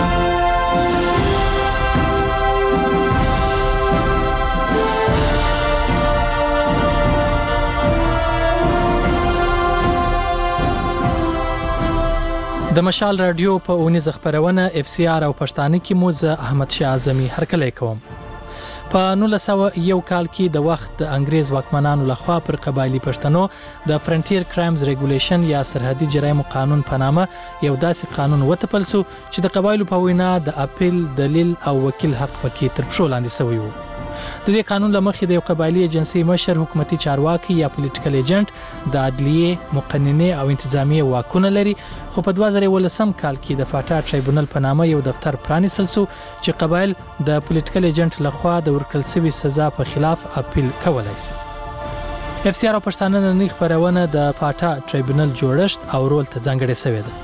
د مشال رادیو په اونیز خبرونه FCR او پښتانه کې مو زه احمد شاه اعظمي هرکلی کوم. په 1901 کال کې د وخت د انګریز واکمنانو لخوا پر قبایلی پښتنو د فرنټیر کرایمز ریګولیشن یا سرحدي جرایم قانون په نامه یو داسې قانون وتپل شو چې د قبایلو په وینا د اپیل دلیل او وکیل حق پکې تر پښو لاندې شوی وو. د دې قانون لمخې د یو قبایلی ایجنسی مشر حکومتي چارواکي یا پولیټیکل ایجنټ د عدلیه مقننه او انتظامی واکونه لري. خو په 2013 کال کې د فاټا ټریبیونل په نامه یو دفتر پرانیستل شو چې قبایل د پولیټیکل ایجنټ لخوا د ورکړل شوی سزا په خلاف اپیل کولای شي. FCR او پښتانه نن خبرونه د فاټا ټریبیونل جوړښت او رول ته ځانګړې شوی ده.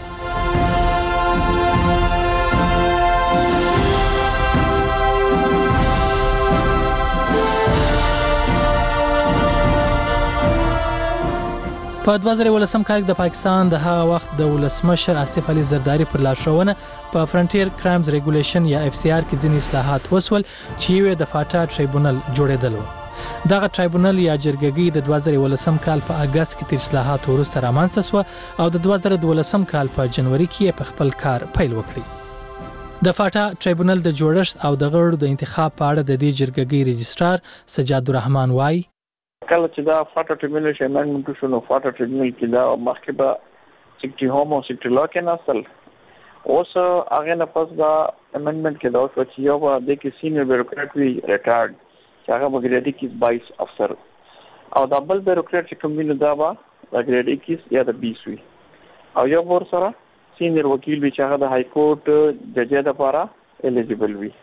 په 2013 کال د پاکستان د هغه وخت د ولسمشر آصف علي زرداری پر لارښوونه په فرنټیر کرایمز ریګولیشن یا FCR کې ځینې اصلاحات وسول چې یو د فاټا ټریبیونل جوړېدل و. دغه ټریبیونل یا جرګګي د 2013 کال په اگست کې تر اصلاحات وروسته رامنځته شو او د 2012 کال په جنوري کې په خپل کار پیل وکړي. د فاټا ټریبیونل د جوړښت او د غړو د انتخاب په اړه د دې جرګګي رجسترار سجاد الرحمن وای کله چې دا فاټا ټریبیونل چې امندمنت شو نو فاټا ټریبیونل کې دا مخکې به سیکټي هوم او سیکټي لا کې نسل اوس هغه نه پس دا امندمنت کې دا اوس چې یو د کې سینیئر بیوروکرات وی ریټایرډ چې هغه بګریډي کې 22 افسر او دا بل بیوروکرات چې کوم ویني دا با بګریډي کې یا د 20 وی او یو ور سره سینیئر وکیل وی چې هغه د های کورټ جج لپاره الیجیبل وی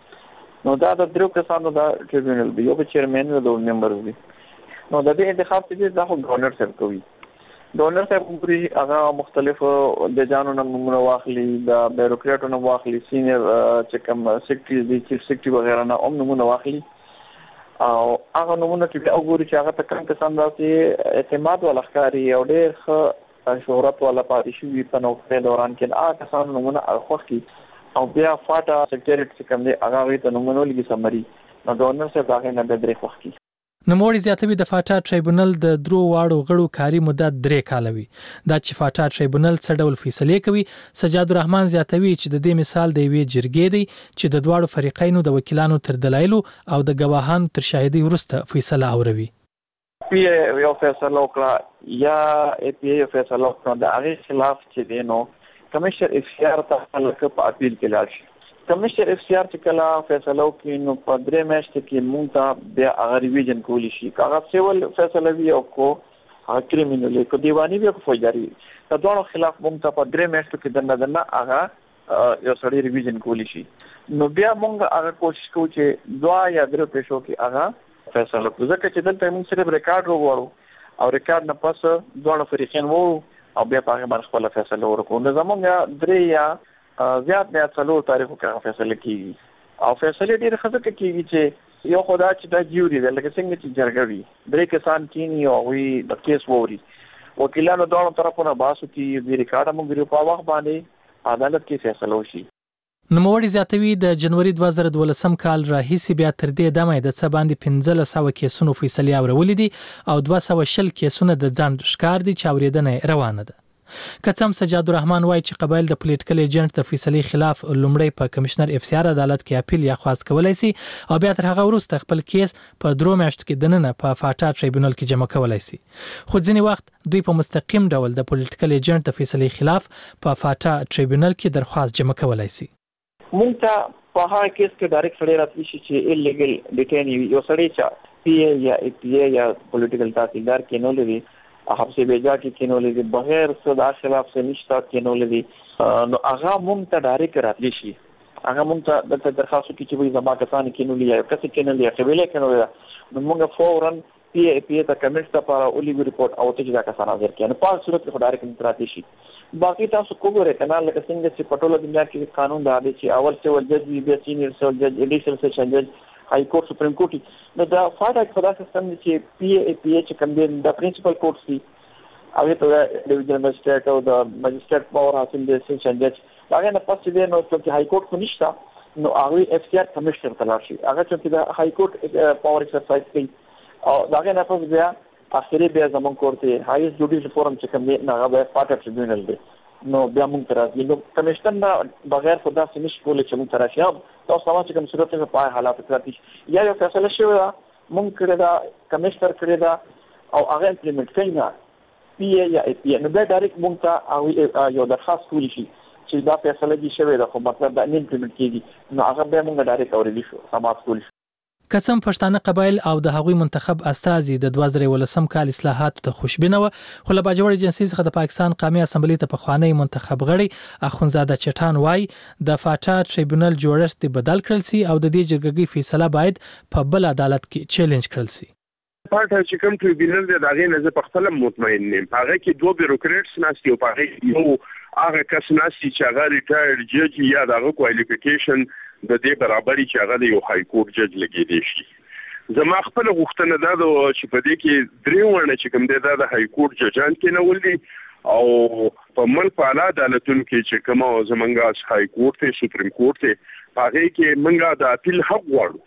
نو دا د درو کسانو دا ټریبیونل دی یو چیرمن او دوه ممبرز دي. نو د دې انتخاب چې دا خو گورنر صاحب کوي. گورنر صاحب پوری هغه مختلف د جانو نمونه واخلي د بیوروکراتونو واخلي سینیئر چې کوم سیکټری دي چیف سیکټری وغیرہ نه هم نمونه واخلي او هغه نمونه چې وګوري چې هغه تکرار کسان داسې اعتماد ولخکاری او ډېر شهرت ولا پاتې شي په نوښت دوران کې هغه کسان نمونه اخوخي او بیا فاټا سیکریټری چې کوم دی هغه ته نمونه لګي سمري نو گورنر صاحب هغه نه بدري خوخي. نوموړي زیاتوي د فاټا ټریبیونل د درو واړو غړو کاري مدت 3 کاله وي. دا چې فاټا ټریبیونل څه ډول فیصله کوي سجاد الرحمن زیاتوي چې د دې مثال د وی جرګې دی چې د دواړو فریقینو د وکیلانو تر دلایلو او د گواهانو تر شاهدي وروسته فیصله اوروي. پی یو فیصله وکړه یا پی یو فیصله وکړه د هغه خلاف چې دینو کمشنر FCR ته په اپیل کې لاړ شي. کمشنر FCR چې کله فیصله وکړي نو په 3 میاشتو کې مونږ ته بیا هغه ریویژن کولی شي. هغه سیول فیصله وی او کو کریمینل کو دیوانی وی کو فوجداري د دوه خلاف مونږ ته په 3 میاشتو کې دنه هغه یو سړی ریویژن کولی شي. نو بیا مونږ هغه کوشش کوو چې دوا یا درو پېښو کې هغه فیصله کو ځکه چې دلته موږ صرف ریکارډ وګورو او ریکارډ نه پس دوه فریقین وو او بیا په هغه باندې خپل فیصله ورکو. نو زمونږ درې یا زیات نه څلور تاریخو کې فیصله کیږي او فیصله ډېر خزه کیږي چې یو خدای چې دا جیوري دی لکه څنګه چې جرګه وي درې کسان کینی او وی د کیس ووري وکیلانو دوه طرفونو باسو کې د ریکارډ موږ په وخت باندې عدالت کې فیصله وشي. نوموړي زیاتوي د جنوري 2012 کال راهیسې بیا تر دې دمه د څه باندې 1500 کیسونو فیصله اورولې دي او 220 کیسونه د ځان ښکار دي چې اورېدنه روانه ده. کڅم سجاد الرحمن وایي چې قبایل د پولیټیکل ایجنټ د فیصلې خلاف لومړی په کمشنر اف سی آر عدالت کې اپیل یا خواست کولای شي او بیا تر هغه وروسته خپل کیس په 3 میاشتو کې دننه په فاټا ټریبیونل کې جمع کولای شي. خو ځینې وخت دوی په مستقیم ډول د پولیټیکل ایجنټ د فیصلې خلاف په فاټا ټریبیونل کې درخواست جمع کولای شي. مونږ ته په هغه کیس کې ډایرکټ سړی راتلی شي چې ایلیګل ډیټین یو سړی چې پی ای یا ای پی ای یا پولیټیکل تحصیلدار کې نو لري حبس بیجا کې کینول دي بغیر صدا خلاف سے نشتا کینول دي نو هغه مونږ ته ډایرکټ راتلی شي هغه مونږ ته د درخواست کې چې وي زما کسان کینول یا کس کینول یا قبيله کینول نو مونږ فورن پی ای پی ته کمنټ ته پر اولی ریپورت او ته دا کسان حاضر کړي په صورت کې ډایرکټ راتلی شي. باقي تاسو کوګره کنه لکه څنګه چې پټوله دنیا کې قانون دا دی چې اول سیول جج وي بیا سینیئر سیول جج ایډیشنل سیشن جج های کورټ سپریم کورټ نو دا فاټا خدا سیستم چې پی ای پی ای چې کوم دی د پرنسپل کورټ سي او ته ډیویژن مجسټریټ او د مجسټریټ پاور حاصل دي سیشن جج هغه نه پاتې دی نو چې های کورټ کو نشتا نو هغه اف سی آر کمشنر تلاشي هغه چې د های کورټ پاور ایکسرسایز کوي او هغه نه پاتې بیا اخري بیا زمون کوړته هایست جوډیشل فورم چې کوم دی هغه به فاټا ټریبیونل دی نو بیا مونږ ترازی نو کمشنر نه بغیر خدا سې نشي کولای چې مونږ تراشي تاسو سمه چې کوم صورت په پای حالات کې یا یو فیصله شوی مونږ کړی دا کمشنر کړی دا او هغه امپلیمنٹ کوي نه پی ای یا ای پی ای نو بیا ډایرکټ مونږ ته او یو درخواست کولی شي چې دا فیصله دي شوی دا خو مطلب دا نه امپلیمنٹ کیږي نو هغه بیا مونږ ډایرکټ اورلی شو سماعت کولی شو. کڅم پښتانه قبایل او د هغوی منتخب استازي د 2013 کال اصلاحات ته خوشبینه و خو له باجوړ ایجنسی څخه د پاکستان قومي اسمبلی ته پخوانی منتخب غړي اخونزاده چټان وای د فاټا ټریبیونل جوړښت بدل کړل سي او د دې جرګې فیصله باید په بل عدالت کې چیلنج کړل سي. فاټا چې کوم ټریبیونل د هغه نه زه په خپل مطمئن نیم هغه کې دوه بیوروکریټس ناشتي او هغه یو هغه کس ناشتي چې هغه ریټایر جج یا دغه کوالیفیکیشن د دې برابرۍ چې هغه د یو های کورټ جج لګیدي شي. زما خپل غوښتنه دا ده چې په دې کې درې ورنه چې کوم دی دا د های کورټ ججان کې نه ولدي او په ملک په اعلی عدالتونو کې چې کوم زمونږ های کورټ ته سپریم کورټ ته هغه کې منګه د اپیل حق غواړو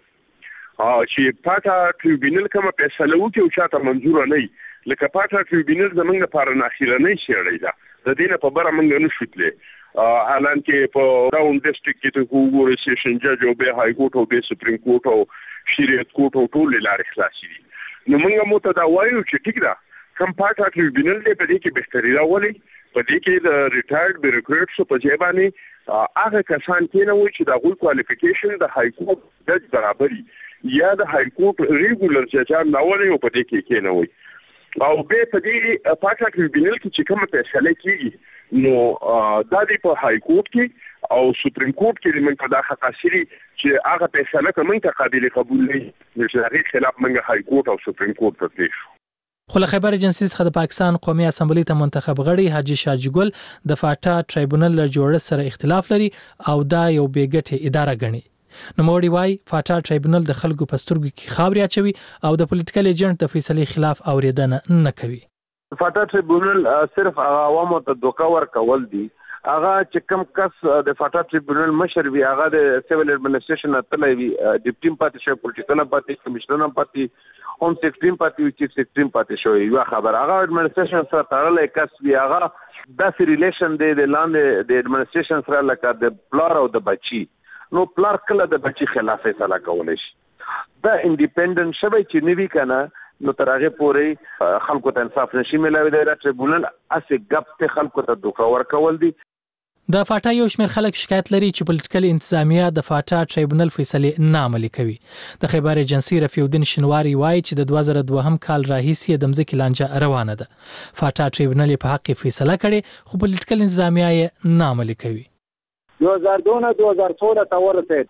چې فاټا ټریبیونل کوم فیصله وکړي او چاته منظور نه وي لکه فاټا ټریبیونل زمونږ لپاره نه اخیرنۍ شړۍ ده د دې نه په بره موږ نه شو تللی حالان کې په راوند ډیسټریکټ کې ته وګورئ سیشن جج او به های کورټ او به سپریم کورټ او شریعت کورټ او ټول لارې خلاصې دي نو موږ مو ته دا وایو چې ټیک ده کوم فاټا ټریبیونل دی په دې کې بهتري راولي په دې کې د ریټایرډ بیوروکریټس په ځای باندې هغه کسان کې نه وي چې د غوړ کوالیفیکیشن د های کورټ جج برابرۍ یا د های کورټ ریګولر ججان ناولې او په دې کې نه وي او به په دې فاټا ټریبیونل کې چې کوم فیصله کیږي نو دا دی په های کورټ کې او سپریم کورټ کې موږ په دا حقاسري چې هغه فیصله کوم ته قابل قبول نه چې هغه خلاف موږ های کورټ او سپریم کورټ ته تلو. خو له خبر ایجنسی څخه د پاکستان قومي اسمبلی ته منتخب غړي حاجی شاجګل د فاټا ټریبیونل له جوړښت سره اختلاف لري او دا یو بیګټه اداره ګڼي. نو موري وای فاټا ټریبیونل د خلکو په سترګو کې خاوري اچوي او د پولیټیکل ایجنټ د فیصلې خلاف اوریدنه نه کوي. فاټا ټریبیونل صرف عوامو ته دوکا ورکول دي هغه چې کوم کس د فاټا ټریبیونل مشر وي هغه د سیویل اډمنسټریشن اتلای وي ډیپټي پاتې شو پولیټیکل پاتې کمشنر پاتې ہوم سیکرټری پاتې چیف سیکرټری پاتې شو یو خبر هغه اډمنسټریشن سره تړلې کس وي هغه داسې ریلیشن دی د لاندې د اډمنسټریشن سره لکه د پلار او د بچي نو پلار کله د بچي خلاف فیصله کولای شي دا انډیپندنت شوی چې نیوی کنه نو تر هغه پورې خلکو ته انصاف نشي ملوي د ټریبیونل اسې ګپ ته خلکو ته دوکا ورکول دي. د فاټا یو شمېر خلک شکایت لري چې پولیټیکل انتظامیه د فاټا ټریبیونل فیصلې نه عملي کوي. د خبر ایجنسی رفیع الدین شنواری وایي چې د 2002 کال راهیسې د مځکې لانجه روانه ده. فاټا ټریبیونل په حق فیصله کړي خو پولیټیکل انتظامیه نه عملي کوي. 2002 ته ورسېد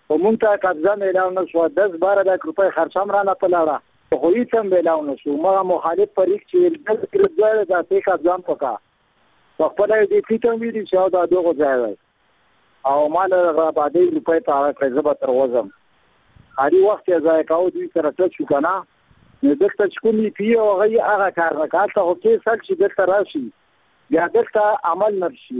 او مونږ ته قبضه میلاو نه شو 10-12 لک روپۍ خرچ هم رانه پلاړه خو هیڅ هم میلاو نه شو ما مخالف فریق چې بل کړه دا څه قبضه هم پکا په خپل دې فیټو مې دي چې دا دغه ځای او مال را باندې روپۍ ته راځه به تر وزم هري وخت یې ځای کاوه دوی سره ټچ شو کنه نو دلته چې کومې پیو هغه کار نه کار ته خو کې سل چې دلته راشي بیا دلته عمل نشي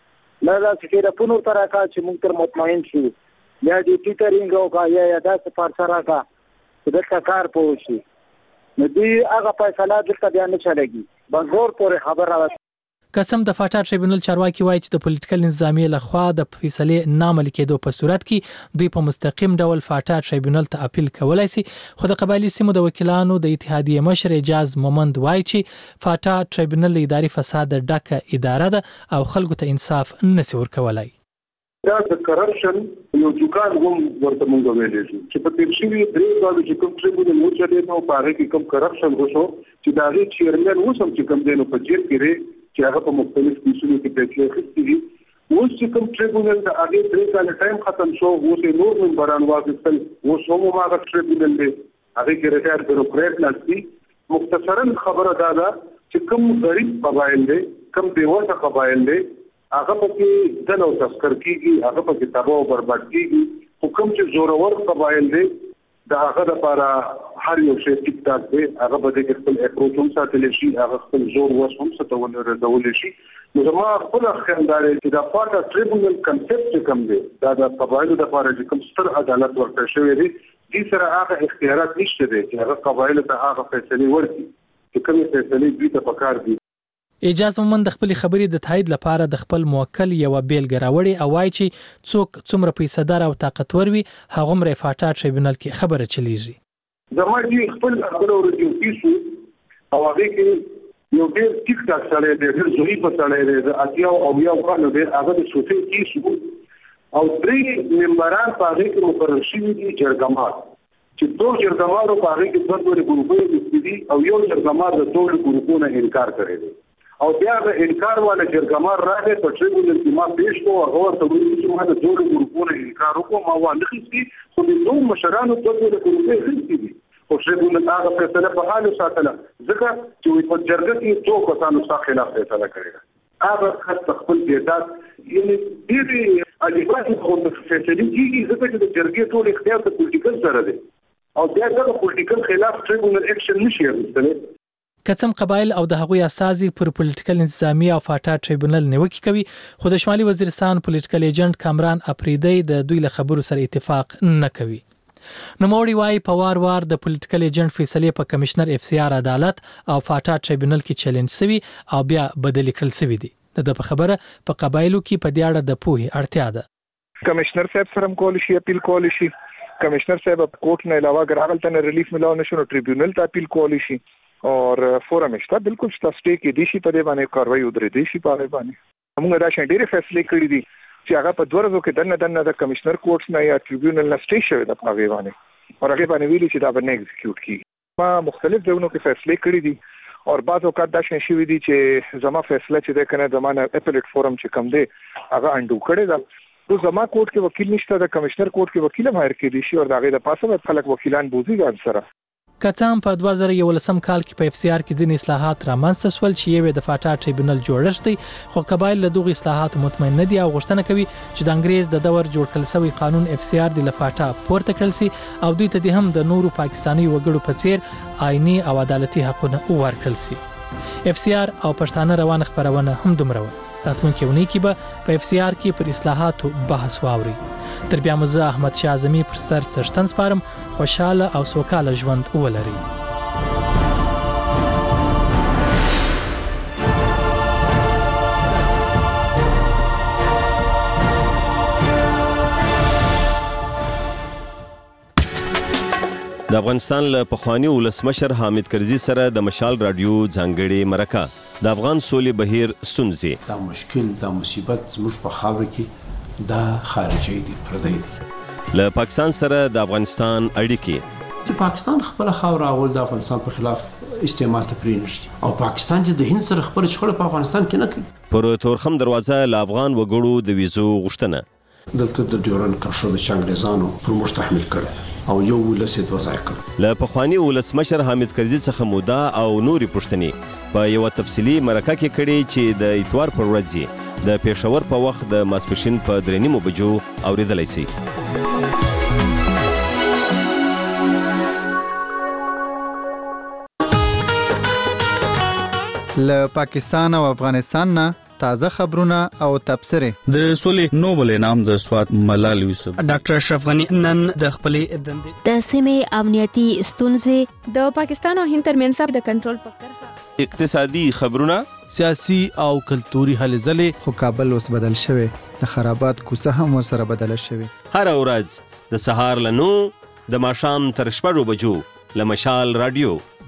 نه دا چې راپونو تر کا چې موږ تر مطمئن شو یا دې ټیټرینګ او کا یا دا څه پر سره کا دلته کار پوښي نو دوی هغه فیصله دلته بیا نه چلےږي بنګور پورې خبره قسم د فاټا ټریبونل چارواکي وایي چې د پولیټیکل نظامیه لخوا د فیصلې نامعملي کېدو په صورت کې دوی په مستقیم ډول فاټا ټریبونل ته اپیل کولای شي خو د قبایلی سیمو د وکیلانو د اتحادیې مشر اجاز مومند وایي چې فاټا ټریبونل اداري فساد ډکه اداره ده او خلکو ته انصاف نشي ورکولای دا د کرپشن یو ځکان هم ورته مونږ ویلې چې په تیر شوی درې کال چې کوم ټریبونل و چې نو په هغه کې کوم کرپشن وشو چې دا غي چیرمن وسم چې کوم دینو په جیل کې چې هغه په مختلف کیسونو کې پیسې اخیستي دي اوس چې کوم ټریبونل د هغه درې کال ټایم ختم شو اوس یې نور ممبران واغستل اوس هم هغه ټریبونل دی هغه کې ریټایر بیوروکرات نشي مختصرا خبره دا ده چې کوم غریب قبایل دي کوم بیوزه قبایل دي هغه په دنو تذکر کیږي هغه په کتابو برباد کیږي حکم چې زورور قبایل دي دا هغه لپاره هر یو شی ټیک ټاک دی هغه به د خپل اپروچ هم ساتل شي هغه خپل زور وس هم ستول رسول شي نو زما خپل خیالدار چې دا فاټا ټریبونل کنسپټ کوم دی دا د قبایلو لپاره چې کوم ستر عدالت ورکړل شوی دی دې سره هغه اختیارات نشته دي چې هغه قبایلو ته هغه فیصله ورکړي چې کومه فیصله دوی ته پکار دي اجاز مومند د خپل خبرې د تایید لپاره د خپل موکل یو بیلګه راوړي او وايي چې څوک څومره پیسادار او طاقتور وي هغه مر فاټا ټریبونل کې خبره چلیږي زما چې خپل خپل ورته پیسو او هغه کې یو ډېر ټیک ټاک سره دی ډېر زوی په سره دی د اتیا او بیا وکړو د هغه د سوفي کیسو او درې ممبران په هغه کې مقرر شوي دي جرګمار چې دوه جرګمارو په هغه کې څو ګروپونه دي او یو جرګمار د ټول ګروپونو انکار کړی دی او بیا د انکار والا جرګمار راغی په ټریبونل کې ما پیش کوو هغه ته ویل چې ما د ټول ګروپونو انکار وکړ ما وانه خېستي خو د نو مشرانو ټول ګروپونه خېستي دي او ټریبونل هغه فیصله په حال ساتله ځکه چې په جرګه کې څو کسانو سره خلاف فیصله کړې هغه خاص خپل دیدات یعنی دې الیفات خو د فیصله کېږي ځکه چې د جرګې ټول اختیار د پولیټیکل سره دی او بیا د پولیټیکل خلاف ټریبونل اکشن نشي اخیستلی کڅم قبایل او د هغوی اساسي پر پولیټیکل انتظامیه او فاټا ټریبونل نیوکه کوي خو د شمالي وزیرستان پولیټیکل ایجنټ کامران اپریدی د دوی له خبرو سره اتفاق نه کوي نوموړي وايي په وار د پولیټیکل ایجنټ فیصله په کمشنر اف سی آر عدالت او فاټا ټریبونل کې چیلنج شوی او بیا بدل کړل شوی دی د خبره په قبایلو کې په دیاړه د پوهې اړتیا ده کمشنر صاحب سره کول شي اپیل کول شي کمشنر صاحب کوर्ट نه علاوه ګراغل ته ریلیف ملاو نشو ټریبونل ته اپیل کول شي اور فورم شته بالکل شته سټې کې دي شي په دې باندې کاروایی ودرې دي شي په دې باندې موږ دا شان ډېرې فیصله کړې دي چې هغه په دوه ورځو کې دنه د کمشنر کوर्ट्स نه یا ټریبونل نه سټې شوی د هغه باندې او هغه باندې ویلي چې دا باندې ایگزیکیوټ کیږي ما مختلف ځایونو کې فیصله کړې دي او بعض اوقات دا شان شوی دي چې زما فیصله چې ده کنه زمانه اپیلیټ فورم چې کم دی هغه انډو کړی دا نو زما کوर्ट کې وکیل نشته د کمشنر کوर्ट کې وکیل هم هر کې دي شي او دا غي د پاسه خلک وکیلان بوزي ځان سره کڅام په 2011 کال کې په اف سی آر کې ځینې اصلاحات رامنځته شول چې یو د فاټا ټریبونل جوړښت دی خو قبایل له دغه اصلاحاتو مطمئن نه دي او غوښتنه کوي چې د انګریز د دور جوړ کړل شوی قانون اف سی آر د لفاټا پورته کړل شي او دوی ته هم د نورو پاکستاني وګړو په څیر آئینی او عدالتي حقونه ورکړل شي اف سی آر او پښتانه روانه خبرونه هم دومره راتلونکي ونی کې به په اف سی آر کې پر اصلاحاتو بحث واوري تر بیا مزه احمد شاه اعظمي پر سر څرشتن سپارم خوشاله او سوکاله ژوند ولري د افغانستان له پخوانی ولسمشر حامد کرزي سره د مشال رادیو ځانګړي مرکه د افغان سولې بهیر ستونزې دا مشکل دا مصیبت زموږ په خاور کې دا خارجي دي پردي دي له پاکستان سره د افغانستان اړیکې چې پاکستان خپل خاور اول د افغانستان په خلاف استعمال ته پرېنښتي او پاکستان چې د هند سره خپل شخړه په افغانستان کې نه کوي پر تورخم دروازه له افغان وګړو د ویزو غوښتنه دلته د ډیورن کرښه د انګریزانو پر موږ تحمیل کړی او یو ولس یې دوه ځای کړ. له پخواني ولسمشر حامد کرزي څخه مودا او نوري پوښتنې په یو تفصیلي مرکه کې کړي چې د اتوار پر ورځ د پېښور په وخت د ماسپښین په 3:30 بجو اوریدلای شي. له پاکستان او افغانستان نه تازه خبرونه او تبصره. د سولې نوبل انعام د سوات ملال یوسف ډاکټر اشرف غنی نن د خپلې دندې د سیمې امنیتي ستونزې د پاکستان او هند ترمنځ د کنټرول په کرښه اقتصادي خبرونه سیاسي او کلتوري هلې ځلې خو کابل اوس بدل شوی د خرابات کوڅه هم ورسره بدل شوی. هر ورځ د سهار له 9 د ماښام تر 6 بجو له مشال رادیو